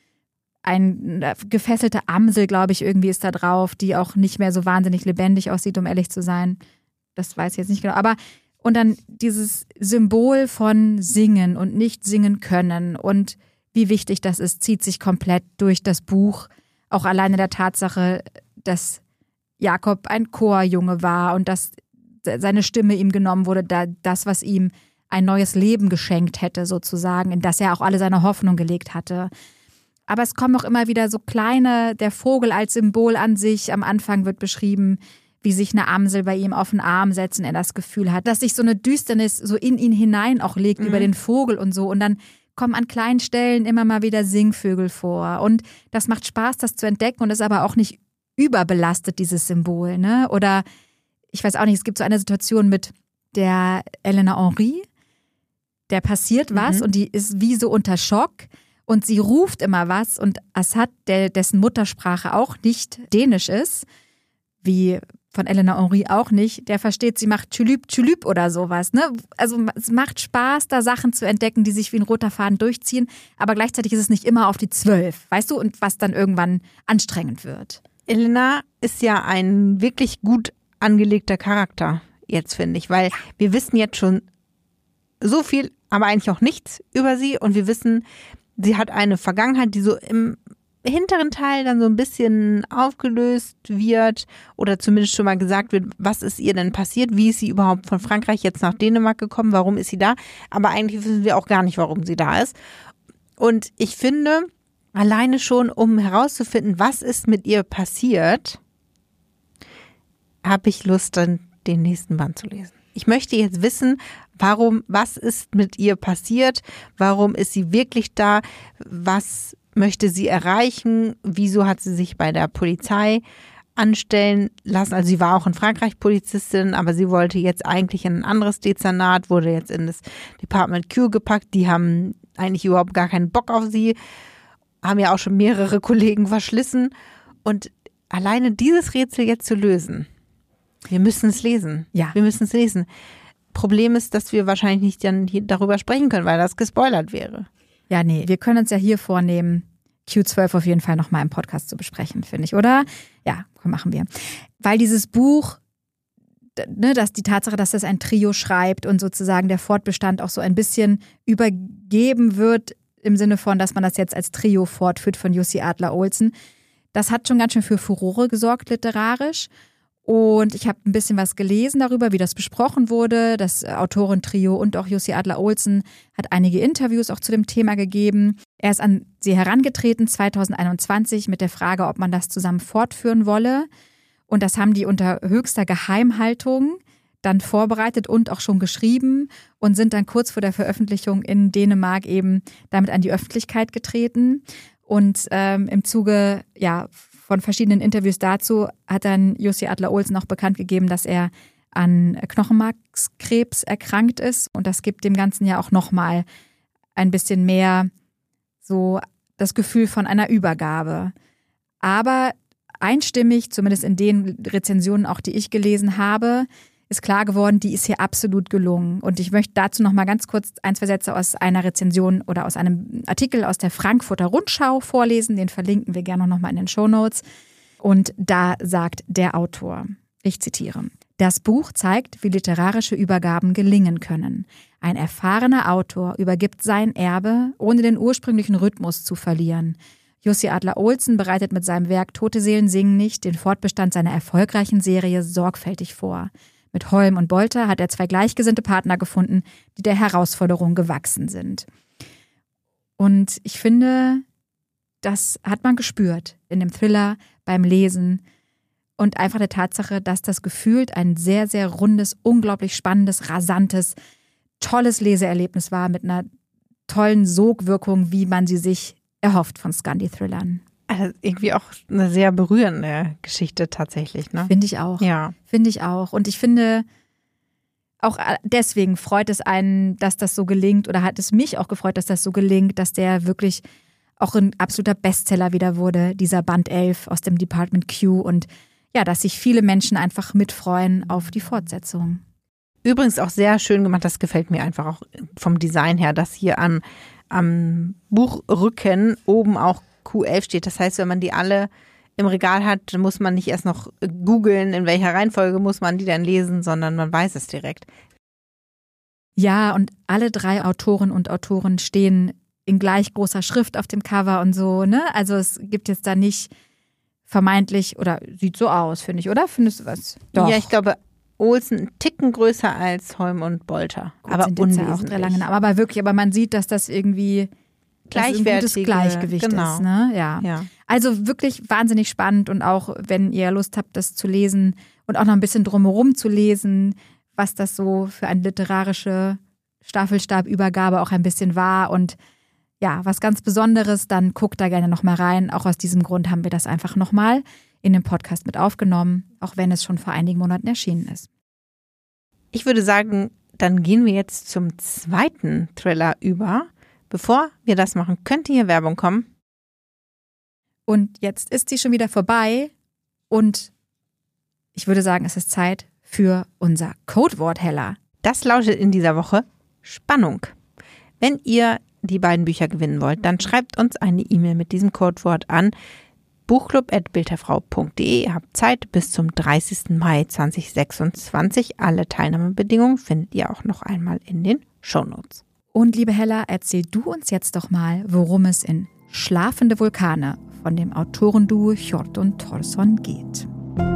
ein gefesselte Amsel, glaube ich, irgendwie ist da drauf, die auch nicht mehr so wahnsinnig lebendig aussieht, um ehrlich zu sein. Das weiß ich jetzt nicht genau. Aber und dann dieses Symbol von Singen und nicht singen können und wie wichtig das ist, zieht sich komplett durch das Buch. Auch alleine der Tatsache, dass Jakob ein Chorjunge war und dass seine Stimme ihm genommen wurde, das, was ihm ein neues Leben geschenkt hätte sozusagen, in das er auch alle seine Hoffnung gelegt hatte. Aber es kommen auch immer wieder so kleine, der Vogel als Symbol an sich, am Anfang wird beschrieben, wie sich eine Amsel bei ihm auf den Arm setzt und er das Gefühl hat, dass sich so eine Düsternis so in ihn hinein auch legt über den Vogel und so. Und dann kommen an kleinen Stellen immer mal wieder Singvögel vor. Und das macht Spaß, das zu entdecken und ist aber auch nicht überbelastet, dieses Symbol, ne? Oder ich weiß auch nicht, es gibt so eine Situation mit der Elena Henry, der passiert was und die ist wie so unter Schock und sie ruft immer was und Assad, dessen Muttersprache auch nicht Dänisch ist, wie von Elena Henry auch nicht, der versteht, sie macht Tschülüp, Tschülüp oder sowas. Ne? Also es macht Spaß, da Sachen zu entdecken, die sich wie ein roter Faden durchziehen, aber gleichzeitig ist es nicht immer auf die 12, weißt du, und was dann irgendwann anstrengend wird. Elena ist ja ein wirklich gut angelegter Charakter, jetzt finde ich, weil wir wissen jetzt schon so viel, aber eigentlich auch nichts über sie und wir wissen, sie hat eine Vergangenheit, die so im hinteren Teil dann so ein bisschen aufgelöst wird oder zumindest schon mal gesagt wird, was ist ihr denn passiert, wie ist sie überhaupt von Frankreich jetzt nach Dänemark gekommen, warum ist sie da, aber eigentlich wissen wir auch gar nicht, warum sie da ist. Und ich finde, alleine schon, um herauszufinden, was ist mit ihr passiert, habe ich Lust, dann den nächsten Band zu lesen. Ich möchte jetzt wissen, was ist mit ihr passiert, warum ist sie wirklich da, was möchte sie erreichen, wieso hat sie sich bei der Polizei anstellen lassen, also sie war auch in Frankreich Polizistin, aber sie wollte jetzt eigentlich in ein anderes Dezernat, wurde jetzt in das Department Q gepackt, die haben eigentlich überhaupt gar keinen Bock auf sie, haben ja auch schon mehrere Kollegen verschlissen und alleine dieses Rätsel jetzt zu lösen, wir müssen es lesen. Ja. Wir müssen es lesen. Problem ist, dass wir wahrscheinlich nicht dann hier darüber sprechen können, weil das gespoilert wäre. Ja, nee, wir können uns ja hier vornehmen, Q12 auf jeden Fall nochmal im Podcast zu besprechen, finde ich, oder? Ja, komm, machen wir. Weil dieses Buch, dass die Tatsache, dass das ein Trio schreibt und sozusagen der Fortbestand auch so ein bisschen übergeben wird, im Sinne von, dass man das jetzt als Trio fortführt von Jussi Adler-Olsen, das hat schon ganz schön für Furore gesorgt literarisch. Und ich habe ein bisschen was gelesen darüber, wie das besprochen wurde. Das Autorentrio und auch Jussi Adler-Olsen hat einige Interviews auch zu dem Thema gegeben. Er ist an sie herangetreten 2021 mit der Frage, ob man das zusammen fortführen wolle. Und das haben die unter höchster Geheimhaltung dann vorbereitet und auch schon geschrieben und sind dann kurz vor der Veröffentlichung in Dänemark eben damit an die Öffentlichkeit getreten. Und im Zuge von verschiedenen Interviews dazu hat dann Jussi Adler-Olsen auch bekannt gegeben, dass er an Knochenmarkskrebs erkrankt ist. Und das gibt dem Ganzen ja auch nochmal ein bisschen mehr so das Gefühl von einer Übergabe. Aber einstimmig, zumindest in den Rezensionen auch, die ich gelesen habe, ist klar geworden, die ist hier absolut gelungen. Und ich möchte dazu noch mal ganz kurz 1-2 Sätze aus einer Rezension oder aus einem Artikel aus der Frankfurter Rundschau vorlesen. Den verlinken wir gerne noch mal in den Shownotes. Und da sagt der Autor, ich zitiere: Das Buch zeigt, wie literarische Übergaben gelingen können. Ein erfahrener Autor übergibt sein Erbe, ohne den ursprünglichen Rhythmus zu verlieren. Jussi Adler-Olsen bereitet mit seinem Werk Tote Seelen singen nicht den Fortbestand seiner erfolgreichen Serie sorgfältig vor. Mit Holm und Bolter hat er 2 gleichgesinnte Partner gefunden, die der Herausforderung gewachsen sind. Und ich finde, das hat man gespürt in dem Thriller, beim Lesen und einfach der Tatsache, dass das gefühlt ein sehr, sehr rundes, unglaublich spannendes, rasantes, tolles Leseerlebnis war mit einer tollen Sogwirkung, wie man sie sich erhofft von Scandi-Thrillern. Also irgendwie auch eine sehr berührende Geschichte tatsächlich, ne? Finde ich auch. Ja. Finde ich auch. Und ich finde, auch deswegen freut es einen, dass das so gelingt, oder hat es mich auch gefreut, dass das so gelingt, dass der wirklich auch ein absoluter Bestseller wieder wurde, dieser Band 11 aus dem Department Q, und ja, dass sich viele Menschen einfach mitfreuen auf die Fortsetzung. Übrigens auch sehr schön gemacht, das gefällt mir einfach auch vom Design her, dass hier am Buchrücken oben auch Q11 steht. Das heißt, wenn man die alle im Regal hat, muss man nicht erst noch googeln, in welcher Reihenfolge muss man die dann lesen, sondern man weiß es direkt. Ja, und alle 3 Autoren und Autoren stehen in gleich großer Schrift auf dem Cover und so, ne? Also es gibt jetzt da nicht vermeintlich, oder sieht so aus, finde ich, oder? Findest du was? Doch. Ja, ich glaube, Olsen einen Ticken größer als Holm und Bolter. Gut, aber sind jetzt ja auch 3 lange Namen. Aber wirklich, aber man sieht, dass das irgendwie ein gutes Gleichgewicht ist. Ne? Ja. Also wirklich wahnsinnig spannend, und auch wenn ihr Lust habt, das zu lesen und auch noch ein bisschen drumherum zu lesen, was das so für eine literarische Staffelstabübergabe auch ein bisschen war und ja, was ganz Besonderes, dann guckt da gerne nochmal rein. Auch aus diesem Grund haben wir das einfach nochmal in den Podcast mit aufgenommen, auch wenn es schon vor einigen Monaten erschienen ist. Ich würde sagen, dann gehen wir jetzt zum zweiten Thriller über. Bevor wir das machen, könnte hier Werbung kommen. Und jetzt ist sie schon wieder vorbei und ich würde sagen, es ist Zeit für unser Codewort, Hella. Das lautet in dieser Woche Spannung. Wenn ihr die beiden Bücher gewinnen wollt, dann schreibt uns eine E-Mail mit diesem Codewort an buchclub@bildderfrau.de. Ihr habt Zeit bis zum 30. Mai 2026. Alle Teilnahmebedingungen findet ihr auch noch einmal in den Shownotes. Und liebe Hella, erzähl du uns jetzt doch mal, worum es in Schlafende Vulkane von dem Autorenduo Hjörtur Thorson geht.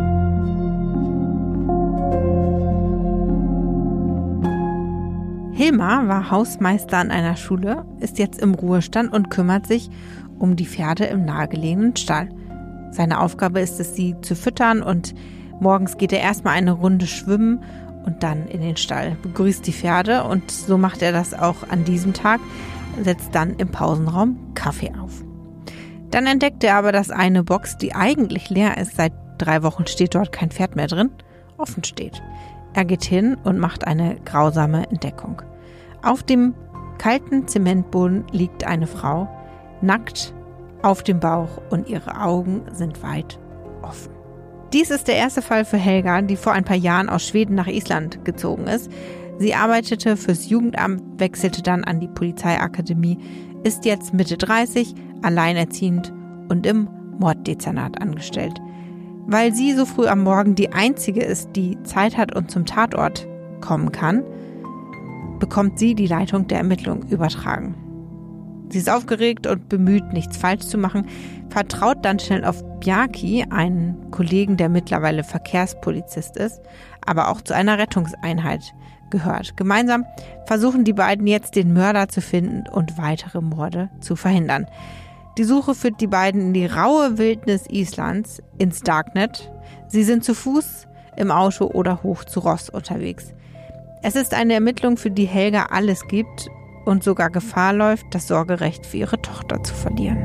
Hilmar war Hausmeister an einer Schule, ist jetzt im Ruhestand und kümmert sich um die Pferde im nahegelegenen Stall. Seine Aufgabe ist es, sie zu füttern, und morgens geht er erstmal eine Runde schwimmen und dann in den Stall, begrüßt die Pferde, und so macht er das auch an diesem Tag, setzt dann im Pausenraum Kaffee auf. Dann entdeckt er aber, dass eine Box, die eigentlich leer ist, seit 3 Wochen steht dort kein Pferd mehr drin, offen steht. Er geht hin und macht eine grausame Entdeckung. Auf dem kalten Zementboden liegt eine Frau, nackt auf dem Bauch, und ihre Augen sind weit offen. Dies ist der erste Fall für Helga, die vor ein paar Jahren aus Schweden nach Island gezogen ist. Sie arbeitete fürs Jugendamt, wechselte dann an die Polizeiakademie, ist jetzt Mitte 30, alleinerziehend und im Morddezernat angestellt. Weil sie so früh am Morgen die Einzige ist, die Zeit hat und zum Tatort kommen kann, bekommt sie die Leitung der Ermittlungen übertragen. Sie ist aufgeregt und bemüht, nichts falsch zu machen, vertraut dann schnell auf Bjarki, einen Kollegen, der mittlerweile Verkehrspolizist ist, aber auch zu einer Rettungseinheit gehört. Gemeinsam versuchen die beiden jetzt, den Mörder zu finden und weitere Morde zu verhindern. Die Suche führt die beiden in die raue Wildnis Islands, ins Darknet. Sie sind zu Fuß, im Auto oder hoch zu Ross unterwegs. Es ist eine Ermittlung, für die Helga alles gibt und sogar Gefahr läuft, das Sorgerecht für ihre Tochter zu verlieren.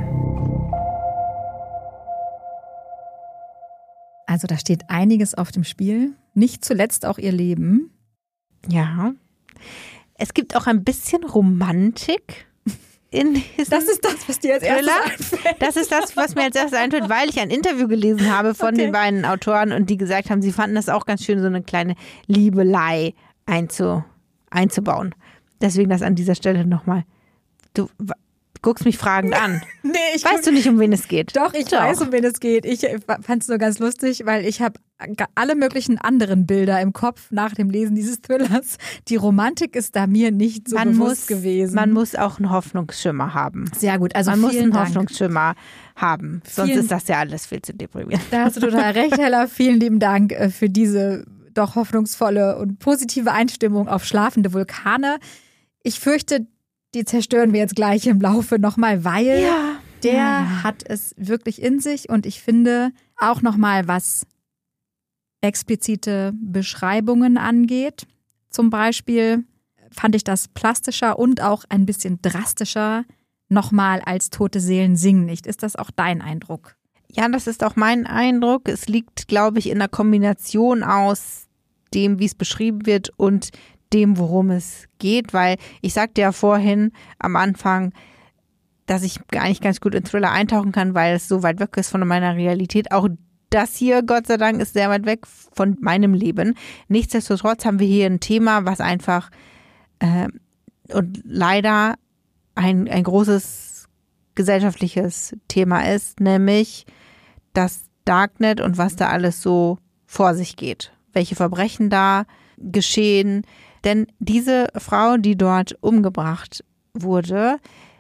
Also da steht einiges auf dem Spiel, nicht zuletzt auch ihr Leben. Ja, es gibt auch ein bisschen Romantik in diesem Das ist das, was dir als erstes einfällt. Das ist das, was mir als erstes einfällt, weil ich ein Interview gelesen habe von den beiden Autoren und die gesagt haben, sie fanden das auch ganz schön, so eine kleine Liebelei einzubauen. Deswegen das an dieser Stelle nochmal. Du guckst mich fragend an. Nee, weißt du nicht, um wen es geht? Doch, ich weiß, um wen es geht. Ich fand es nur ganz lustig, weil ich habe alle möglichen anderen Bilder im Kopf nach dem Lesen dieses Thrillers. Die Romantik ist da mir nicht so bewusst gewesen. Man muss auch einen Hoffnungsschimmer haben. Sehr gut, also man muss einen Dank. Hoffnungsschimmer haben. Sonst ist das ja alles viel zu deprimierend. Da hast du total recht, Hella. Vielen lieben Dank für diese doch hoffnungsvolle und positive Einstimmung auf schlafende Vulkane. Ich fürchte, die zerstören wir jetzt gleich im Laufe nochmal, weil der hat es wirklich in sich und ich finde auch nochmal, was explizite Beschreibungen angeht, zum Beispiel fand ich das plastischer und auch ein bisschen drastischer nochmal als Tote Seelen singen nicht. Ist das auch dein Eindruck? Ja, das ist auch mein Eindruck. Es liegt, glaube ich, in der Kombination aus dem, wie es beschrieben wird und dem, worum es geht, weil ich sagte ja vorhin am Anfang, dass ich eigentlich ganz gut in Thriller eintauchen kann, weil es so weit weg ist von meiner Realität. Auch das hier, Gott sei Dank, ist sehr weit weg von meinem Leben. Nichtsdestotrotz haben wir hier ein Thema, was einfach und leider ein großes gesellschaftliches Thema ist, nämlich das Darknet und was da alles so vor sich geht. Welche Verbrechen da geschehen. Denn diese Frau, die dort umgebracht wurde,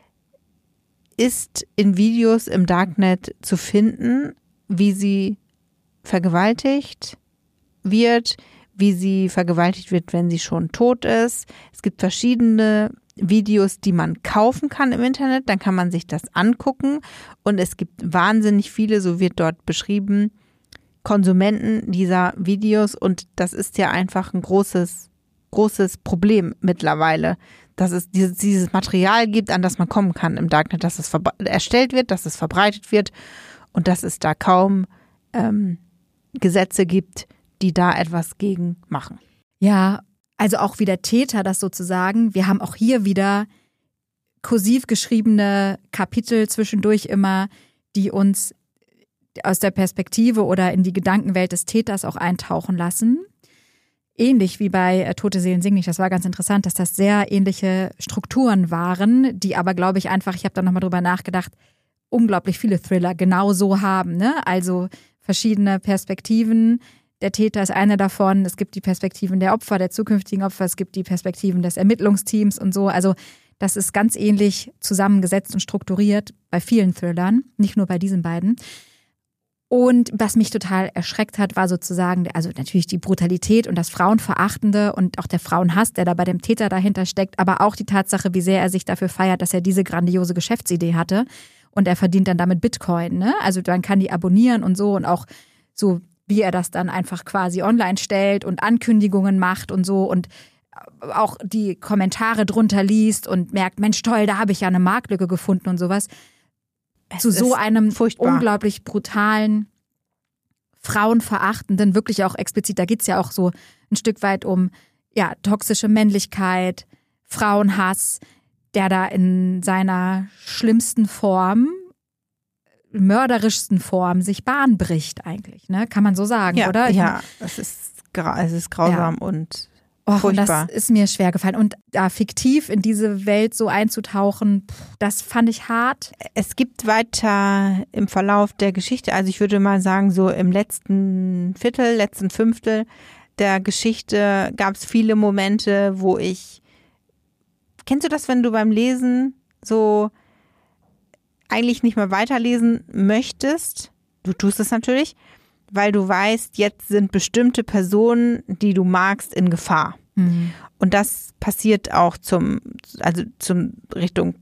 ist in Videos im Darknet zu finden, wie sie vergewaltigt wird, wie sie vergewaltigt wird, wenn sie schon tot ist. Es gibt verschiedene Videos, die man kaufen kann im Internet, dann kann man sich das angucken und es gibt wahnsinnig viele, so wird dort beschrieben, Konsumenten dieser Videos und das ist ja einfach ein großes Problem mittlerweile, dass es dieses Material gibt, an das man kommen kann im Darknet, dass es erstellt wird, dass es verbreitet wird und dass es da kaum Gesetze gibt, die da etwas gegen machen. Ja, also auch wie der Täter das sozusagen. Wir haben auch hier wieder kursiv geschriebene Kapitel zwischendurch immer, die uns aus der Perspektive oder in die Gedankenwelt des Täters auch eintauchen lassen. Ähnlich wie bei Tote Seelen singen nicht. Das war ganz interessant, dass das sehr ähnliche Strukturen waren, die aber, glaube ich, einfach, ich habe da nochmal drüber nachgedacht, unglaublich viele Thriller genau so haben. Ne? Also verschiedene Perspektiven. Der Täter ist eine davon. Es gibt die Perspektiven der Opfer, der zukünftigen Opfer. Es gibt die Perspektiven des Ermittlungsteams und so. Also das ist ganz ähnlich zusammengesetzt und strukturiert bei vielen Thrillern, nicht nur bei diesen beiden. Und was mich total erschreckt hat, war sozusagen, also natürlich die Brutalität und das Frauenverachtende und auch der Frauenhass, der da bei dem Täter dahinter steckt, aber auch die Tatsache, wie sehr er sich dafür feiert, dass er diese grandiose Geschäftsidee hatte und er verdient dann damit Bitcoin, ne? Also man kann die abonnieren und auch so, wie er das dann einfach quasi online stellt und Ankündigungen macht und so und auch die Kommentare drunter liest und merkt, Mensch toll, da habe ich ja eine Marktlücke gefunden und sowas. Zu so einem furchtbar. Unglaublich brutalen, frauenverachtenden, wirklich auch explizit, da geht es ja auch so ein Stück weit um toxische Männlichkeit, Frauenhass, der da in seiner schlimmsten Form, mörderischsten Form sich Bahn bricht eigentlich, ne? Kann man so sagen, oder? Ja, es ist grausam und Und das ist mir schwer gefallen. Und da fiktiv in diese Welt so einzutauchen, das fand ich hart. Es gibt weiter im Verlauf der Geschichte, also ich würde mal sagen, so im letzten Fünftel der Geschichte gab es viele Momente, wo kennst du das, wenn du beim Lesen so eigentlich nicht mehr weiterlesen möchtest? Du tust es natürlich, weil du weißt, jetzt sind bestimmte Personen, die du magst, in Gefahr. Mhm. Und das passiert auch zum Richtung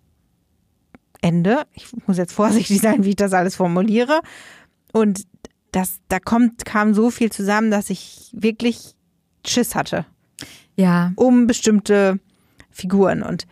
Ende. Ich muss jetzt vorsichtig sein, wie ich das alles formuliere. Und kam so viel zusammen, dass ich wirklich Schiss hatte. Ja. Um bestimmte Figuren. Und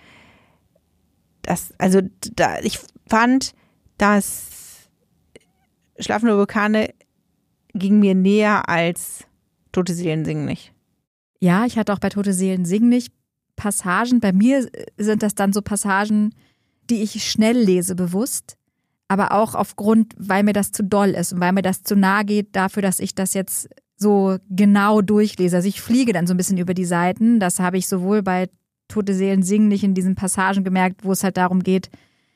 ich fand, dass Schlafende Vulkane ging mir näher als Tote Seelen singen nicht. Ja, ich hatte auch bei Tote Seelen singen nicht Passagen. Bei mir sind das dann so Passagen, die ich schnell lese, bewusst. Aber auch weil mir das zu doll ist und weil mir das zu nahe geht dafür, dass ich das jetzt so genau durchlese. Also ich fliege dann so ein bisschen über die Seiten. Das habe ich sowohl bei Tote Seelen singen nicht in diesen Passagen gemerkt, wo es halt darum geht,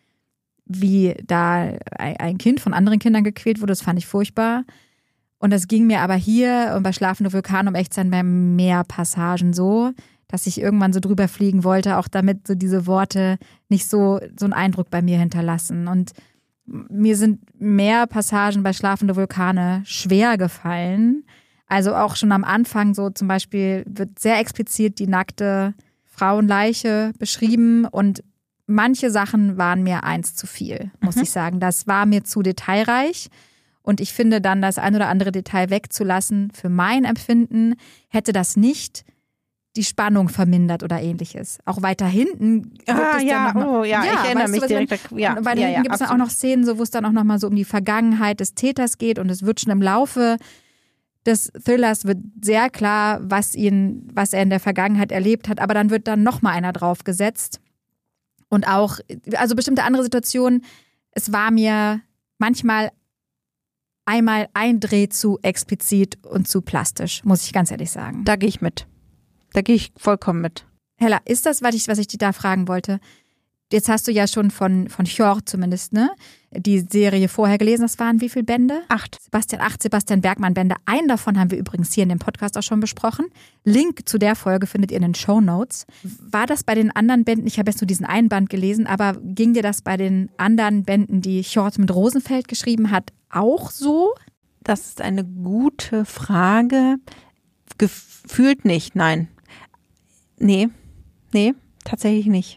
wie da ein Kind von anderen Kindern gequält wurde. Das fand ich furchtbar. Und das ging mir aber hier und bei Schlafende Vulkane, um echt zu sein, bei mehr Passagen so, dass ich irgendwann so drüber fliegen wollte, auch damit so diese Worte nicht so einen Eindruck bei mir hinterlassen. Und mir sind mehr Passagen bei Schlafende Vulkane schwer gefallen. Also auch schon am Anfang so zum Beispiel wird sehr explizit die nackte Frauenleiche beschrieben und manche Sachen waren mir eins zu viel, muss ich sagen. Das war mir zu detailreich. Und ich finde dann, das ein oder andere Detail wegzulassen, für mein Empfinden, hätte das nicht die Spannung vermindert oder ähnliches. Auch weiter hinten ich erinnere mich direkt. Weiter hinten gibt es dann auch noch Szenen, wo es dann auch nochmal so um die Vergangenheit des Täters geht und es wird schon im Laufe des Thrillers wird sehr klar, was er in der Vergangenheit erlebt hat, aber dann wird dann nochmal einer draufgesetzt. Und auch, also bestimmte andere Situationen, es war mir manchmal einmal ein Dreh zu explizit und zu plastisch, muss ich ganz ehrlich sagen. Da gehe ich mit. Da gehe ich vollkommen mit. Hella, ist das, was ich dich da fragen wollte? Jetzt hast du ja schon von Hjort zumindest, ne? Die Serie vorher gelesen. Das waren wie viele Bände? 8 Sebastian Bergmann-Bände. Einen davon haben wir übrigens hier in dem Podcast auch schon besprochen. Link zu der Folge findet ihr in den Shownotes. War das bei den anderen Bänden, ich habe jetzt nur diesen einen Band gelesen, aber ging dir das bei den anderen Bänden, die Hjort mit Rosenfeld geschrieben hat, auch so? Das ist eine gute Frage. Gefühlt nicht, nein. Nee, tatsächlich nicht.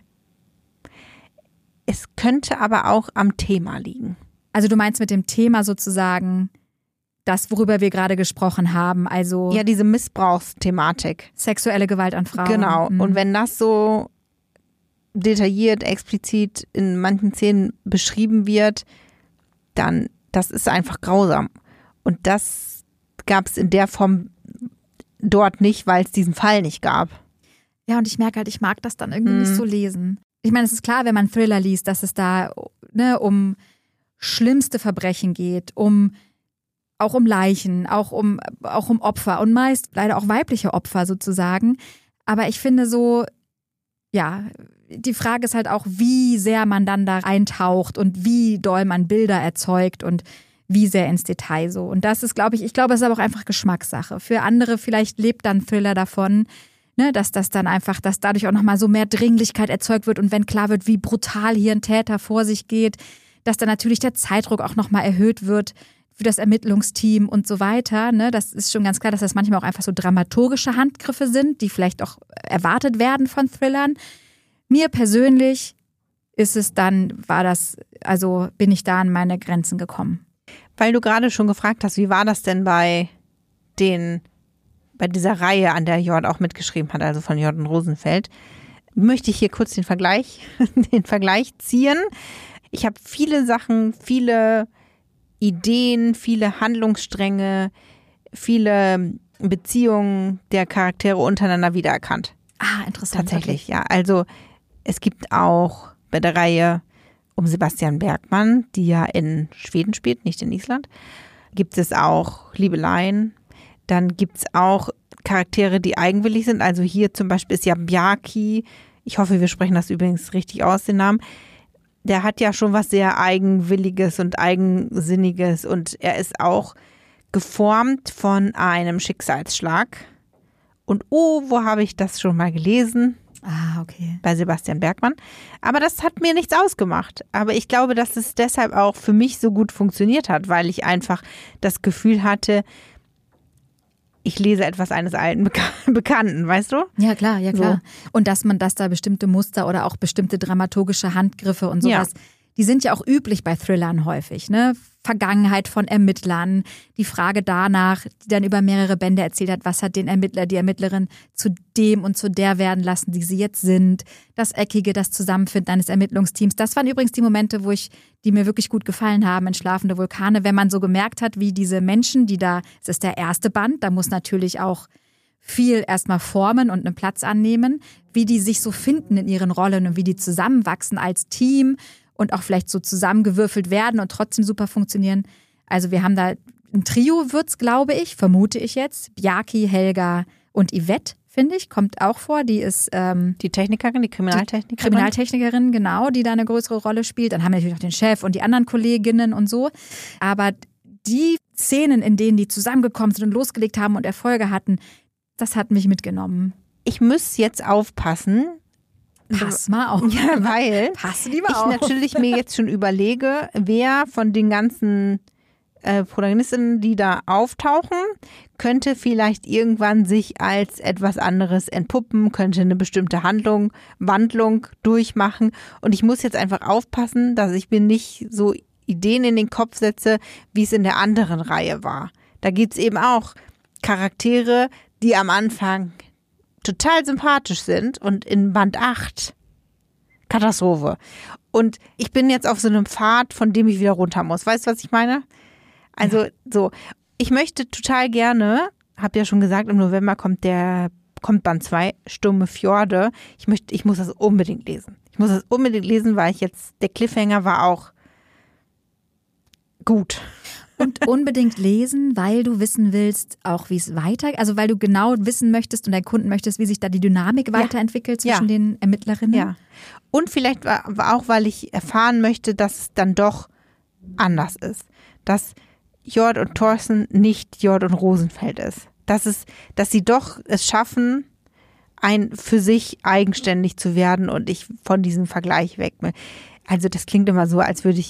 Es könnte aber auch am Thema liegen. Also du meinst mit dem Thema sozusagen das, worüber wir gerade gesprochen haben, also... Ja, diese Missbrauchsthematik. Sexuelle Gewalt an Frauen. Genau, und wenn das so detailliert, explizit in manchen Szenen beschrieben wird, dann, das ist einfach grausam. Und das gab es in der Form dort nicht, weil es diesen Fall nicht gab. Ja, und ich merke halt, ich mag das dann irgendwie nicht so lesen. Ich meine, es ist klar, wenn man Thriller liest, dass es da um schlimmste Verbrechen geht, auch um Leichen, auch um Opfer und meist leider auch weibliche Opfer sozusagen. Aber ich finde so, ja, die Frage ist halt auch, wie sehr man dann da eintaucht und wie doll man Bilder erzeugt und wie sehr ins Detail so. Und das ist, glaube ich glaube, es ist aber auch einfach Geschmackssache. Für andere vielleicht lebt dann Thriller davon, ne, dass das dann einfach, dass dadurch auch nochmal so mehr Dringlichkeit erzeugt wird und wenn klar wird, wie brutal hier ein Täter vor sich geht, dass dann natürlich der Zeitdruck auch nochmal erhöht wird für das Ermittlungsteam und so weiter. Ne? Das ist schon ganz klar, dass das manchmal auch einfach so dramaturgische Handgriffe sind, die vielleicht auch erwartet werden von Thrillern. Mir persönlich bin ich da an meine Grenzen gekommen. Weil du gerade schon gefragt hast, wie war das denn bei dieser Reihe, an der Hjort auch mitgeschrieben hat, also von Hjort und Rosenfeld, möchte ich hier kurz den Vergleich ziehen. Ich habe viele Sachen, viele Ideen, viele Handlungsstränge, viele Beziehungen der Charaktere untereinander wiedererkannt. Ah, interessant. Tatsächlich, okay. Ja. Also es gibt auch bei der Reihe um Sebastian Bergmann, die ja in Schweden spielt, nicht in Island, gibt es auch Liebeleien. Dann gibt es auch Charaktere, die eigenwillig sind. Also hier zum Beispiel ist ja Bjarki, ich hoffe, wir sprechen das übrigens richtig aus, den Namen. Der hat ja schon was sehr Eigenwilliges und Eigensinniges und er ist auch geformt von einem Schicksalsschlag. Und wo habe ich das schon mal gelesen? Ah, okay. Bei Sebastian Bergmann. Aber das hat mir nichts ausgemacht. Aber ich glaube, dass es deshalb auch für mich so gut funktioniert hat, weil ich einfach das Gefühl hatte, ich lese etwas eines alten Bekannten, weißt du? Ja, klar, ja, klar. So. Und dass da bestimmte Muster oder auch bestimmte dramaturgische Handgriffe und sowas, die sind ja auch üblich bei Thrillern häufig, ne? Vergangenheit von Ermittlern, die Frage danach, die dann über mehrere Bände erzählt hat, was hat den Ermittler, die Ermittlerin zu dem und zu der werden lassen, die sie jetzt sind. Das Eckige, das Zusammenfinden eines Ermittlungsteams. Das waren übrigens die Momente, die mir wirklich gut gefallen haben in Schlafende Vulkane, wenn man so gemerkt hat, wie diese Menschen, es ist der erste Band, da muss natürlich auch viel erstmal formen und einen Platz annehmen, wie die sich so finden in ihren Rollen und wie die zusammenwachsen als Team und auch vielleicht so zusammengewürfelt werden und trotzdem super funktionieren. Also wir haben da ein Trio wird's, glaube ich, vermute ich jetzt. Bjarki, Helga und Yvette, finde ich, kommt auch vor. Die ist die Technikerin, die Kriminaltechnikerin. Die Kriminaltechnikerin, genau, die da eine größere Rolle spielt. Dann haben wir natürlich auch den Chef und die anderen Kolleginnen und so. Aber die Szenen, in denen die zusammengekommen sind und losgelegt haben und Erfolge hatten, das hat mich mitgenommen. Ich muss jetzt aufpassen. Pass mal auf. Ja, weil Pass lieber ich auf. natürlich mir jetzt schon überlege, wer von den ganzen Protagonistinnen, die da auftauchen, könnte vielleicht irgendwann sich als etwas anderes entpuppen, könnte eine bestimmte Wandlung durchmachen. Und ich muss jetzt einfach aufpassen, dass ich mir nicht so Ideen in den Kopf setze, wie es in der anderen Reihe war. Da gibt es eben auch Charaktere, die am Anfang total sympathisch sind und in Band 8 Katastrophe. Und ich bin jetzt auf so einem Pfad, von dem ich wieder runter muss. Weißt du, was ich meine? Also so, ich möchte total gerne, habe ja schon gesagt, im November kommt Band 2, Stumme Fjorde. Ich muss das unbedingt lesen. Weil der Cliffhanger war auch gut. Und unbedingt lesen, weil du wissen willst, auch wie es weitergeht. Also weil du genau wissen möchtest und erkunden möchtest, wie sich da die Dynamik weiterentwickelt zwischen den Ermittlerinnen. Ja. Und vielleicht auch, weil ich erfahren möchte, dass es dann doch anders ist. Dass Jord und Thorsten nicht Jord und Rosenfeld ist. Dass sie doch es schaffen, für sich eigenständig zu werden und ich von diesem Vergleich weg bin. Also das klingt immer so, als diese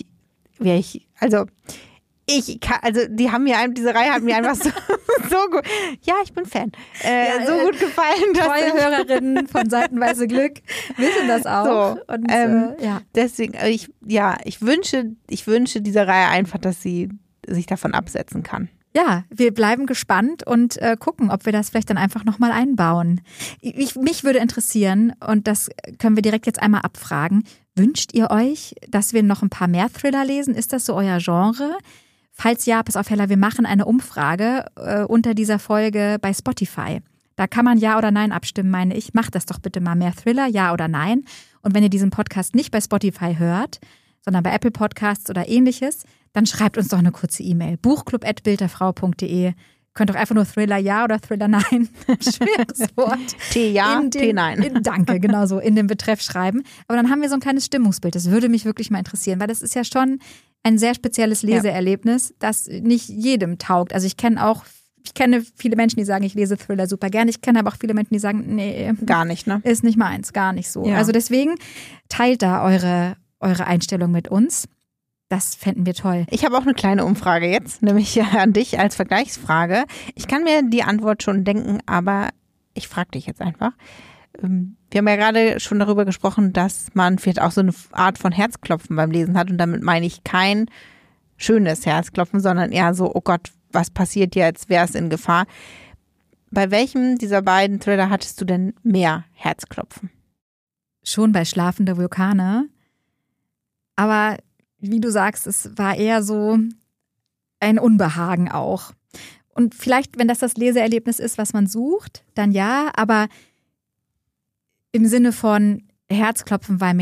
Reihe hat mir einfach so gut, ja, ich bin Fan, so gut gefallen. Treue Hörerinnen von Seitenweise Glück wissen das auch. So, und, deswegen, ich wünsche dieser Reihe einfach, dass sie sich davon absetzen kann. Ja, wir bleiben gespannt und gucken, ob wir das vielleicht dann einfach nochmal einbauen. Mich würde interessieren, und das können wir direkt jetzt einmal abfragen, wünscht ihr euch, dass wir noch ein paar mehr Thriller lesen? Ist das so euer Genre? Falls ja, pass auf, Hella, wir machen eine Umfrage unter dieser Folge bei Spotify. Da kann man Ja oder Nein abstimmen, meine ich. Macht das doch bitte mal, mehr Thriller, Ja oder Nein. Und wenn ihr diesen Podcast nicht bei Spotify hört, sondern bei Apple Podcasts oder ähnliches, dann schreibt uns doch eine kurze E-Mail. buchclub@bildderfrau.de. Könnt doch einfach nur Thriller Ja oder Thriller Nein, schweres Wort. T ja, T nein. Danke, genau so, in den Betreff schreiben. Aber dann haben wir so ein kleines Stimmungsbild. Das würde mich wirklich mal interessieren, weil das ist ja schon ein sehr spezielles Leseerlebnis, das nicht jedem taugt. Also ich kenne viele Menschen, die sagen, ich lese Thriller super gern. Ich kenne aber auch viele Menschen, die sagen, nee. Gar nicht, ne? Ist nicht meins, gar nicht so. Ja. Also deswegen teilt da eure Einstellung mit uns. Das fänden wir toll. Ich habe auch eine kleine Umfrage jetzt, nämlich an dich als Vergleichsfrage. Ich kann mir die Antwort schon denken, aber ich frage dich jetzt einfach. Wir haben ja gerade schon darüber gesprochen, dass man vielleicht auch so eine Art von Herzklopfen beim Lesen hat. Und damit meine ich kein schönes Herzklopfen, sondern eher so, oh Gott, was passiert jetzt? Wer ist in Gefahr? Bei welchem dieser beiden Thriller hattest du denn mehr Herzklopfen? Schon bei Schlafende Vulkane. Aber wie du sagst, es war eher so ein Unbehagen auch. Und vielleicht, wenn das Leseerlebnis ist, was man sucht, dann ja, aber im Sinne von Herzklopfen, weil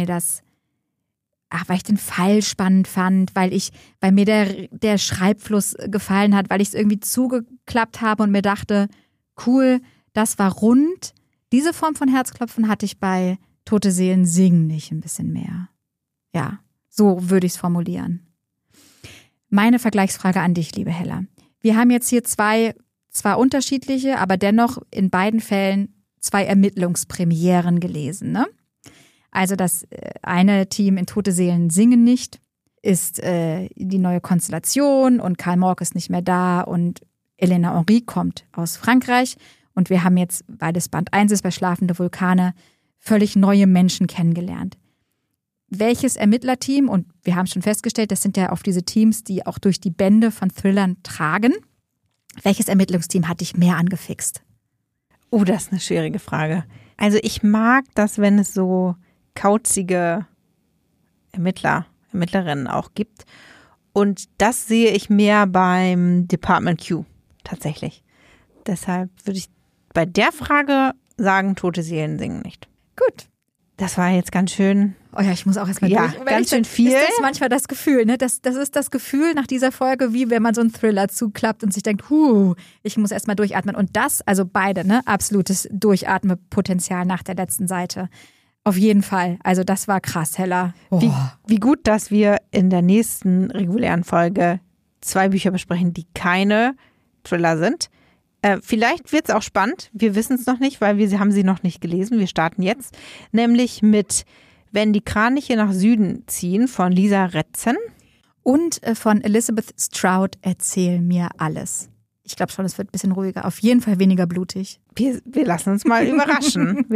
ich den Fall spannend fand, weil mir der Schreibfluss gefallen hat, weil ich es irgendwie zugeklappt habe und mir dachte, cool, das war rund. Diese Form von Herzklopfen hatte ich bei Tote Seelen singen nicht ein bisschen mehr. Ja, so würde ich es formulieren. Meine Vergleichsfrage an dich, liebe Hella. Wir haben jetzt hier zwei, zwar unterschiedliche, aber dennoch in beiden Fällen 2 Ermittlungspremieren gelesen, ne? Also das eine Team in Tote Seelen singen nicht, ist die neue Konstellation und Karl Morck ist nicht mehr da und Elena Henry kommt aus Frankreich. Und wir haben jetzt, weil das Band 1 ist bei Schlafende Vulkane, völlig neue Menschen kennengelernt. Welches Ermittlerteam, und wir haben schon festgestellt, das sind ja oft diese Teams, die auch durch die Bände von Thrillern tragen. Welches Ermittlungsteam hat dich mehr angefixt? Oh, das ist eine schwierige Frage. Also ich mag das, wenn es so kauzige Ermittlerinnen auch gibt. Und das sehe ich mehr beim Department Q tatsächlich. Deshalb würde ich bei der Frage sagen, Tote Seelen singen nicht. Gut. Das war jetzt ganz schön. Oh ja, ich muss auch erstmal durch. Ganz schön viel. Ist das manchmal das Gefühl, ne? Das ist das Gefühl nach dieser Folge, wie wenn man so einen Thriller zuklappt und sich denkt, ich muss erstmal durchatmen. Und das, also beide, ne? Absolutes Durchatmepotenzial nach der letzten Seite. Auf jeden Fall. Also das war krass, Hella. Oh. Wie gut, dass wir in der nächsten regulären Folge 2 Bücher besprechen, die keine Thriller sind. Vielleicht wird es auch spannend. Wir wissen es noch nicht, weil wir haben sie noch nicht gelesen. Wir starten jetzt. Nämlich mit Wenn die Kraniche nach Süden ziehen von Lisa Retzen. Und von Elizabeth Stroud, Erzähl mir alles. Ich glaube schon, es wird ein bisschen ruhiger. Auf jeden Fall weniger blutig. Wir lassen uns mal überraschen.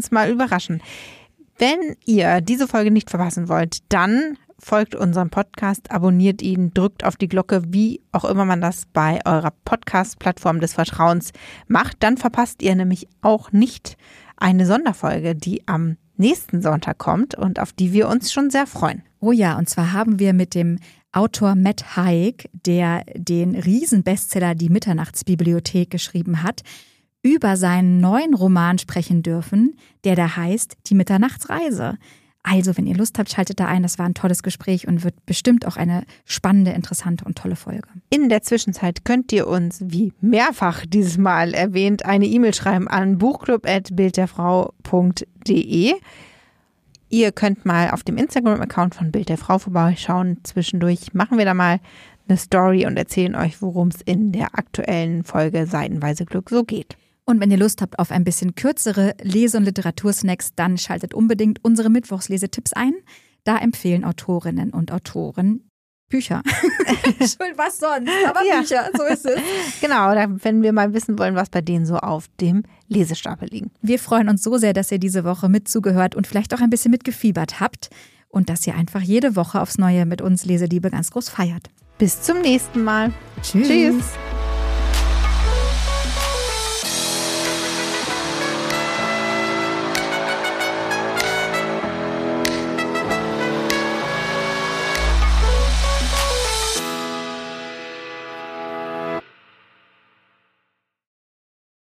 Wenn ihr diese Folge nicht verpassen wollt, dann folgt unserem Podcast, abonniert ihn, drückt auf die Glocke, wie auch immer man das bei eurer Podcast-Plattform des Vertrauens macht. Dann verpasst ihr nämlich auch nicht eine Sonderfolge, die am nächsten Sonntag kommt und auf die wir uns schon sehr freuen. Oh ja, und zwar haben wir mit dem Autor Matt Haig, der den Riesenbestseller Die Mitternachtsbibliothek geschrieben hat, über seinen neuen Roman sprechen dürfen, der da heißt Die Mitternachtsreise. Also, wenn ihr Lust habt, schaltet da ein. Das war ein tolles Gespräch und wird bestimmt auch eine spannende, interessante und tolle Folge. In der Zwischenzeit könnt ihr uns, wie mehrfach dieses Mal erwähnt, eine E-Mail schreiben an buchclub@bildderfrau.de. Ihr könnt mal auf dem Instagram-Account von Bild der Frau vorbeischauen. Zwischendurch machen wir da mal eine Story und erzählen euch, worum es in der aktuellen Folge Seitenweise Glück so geht. Und wenn ihr Lust habt auf ein bisschen kürzere Lese- und Literatursnacks, dann schaltet unbedingt unsere Mittwochslesetipps ein. Da empfehlen Autorinnen und Autoren Bücher. Was sonst? Aber ja. Bücher, so ist es. Genau, wenn wir mal wissen wollen, was bei denen so auf dem Lesestapel liegen. Wir freuen uns so sehr, dass ihr diese Woche mitzugehört und vielleicht auch ein bisschen mitgefiebert habt und dass ihr einfach jede Woche aufs Neue mit uns Leseliebe ganz groß feiert. Bis zum nächsten Mal. Tschüss.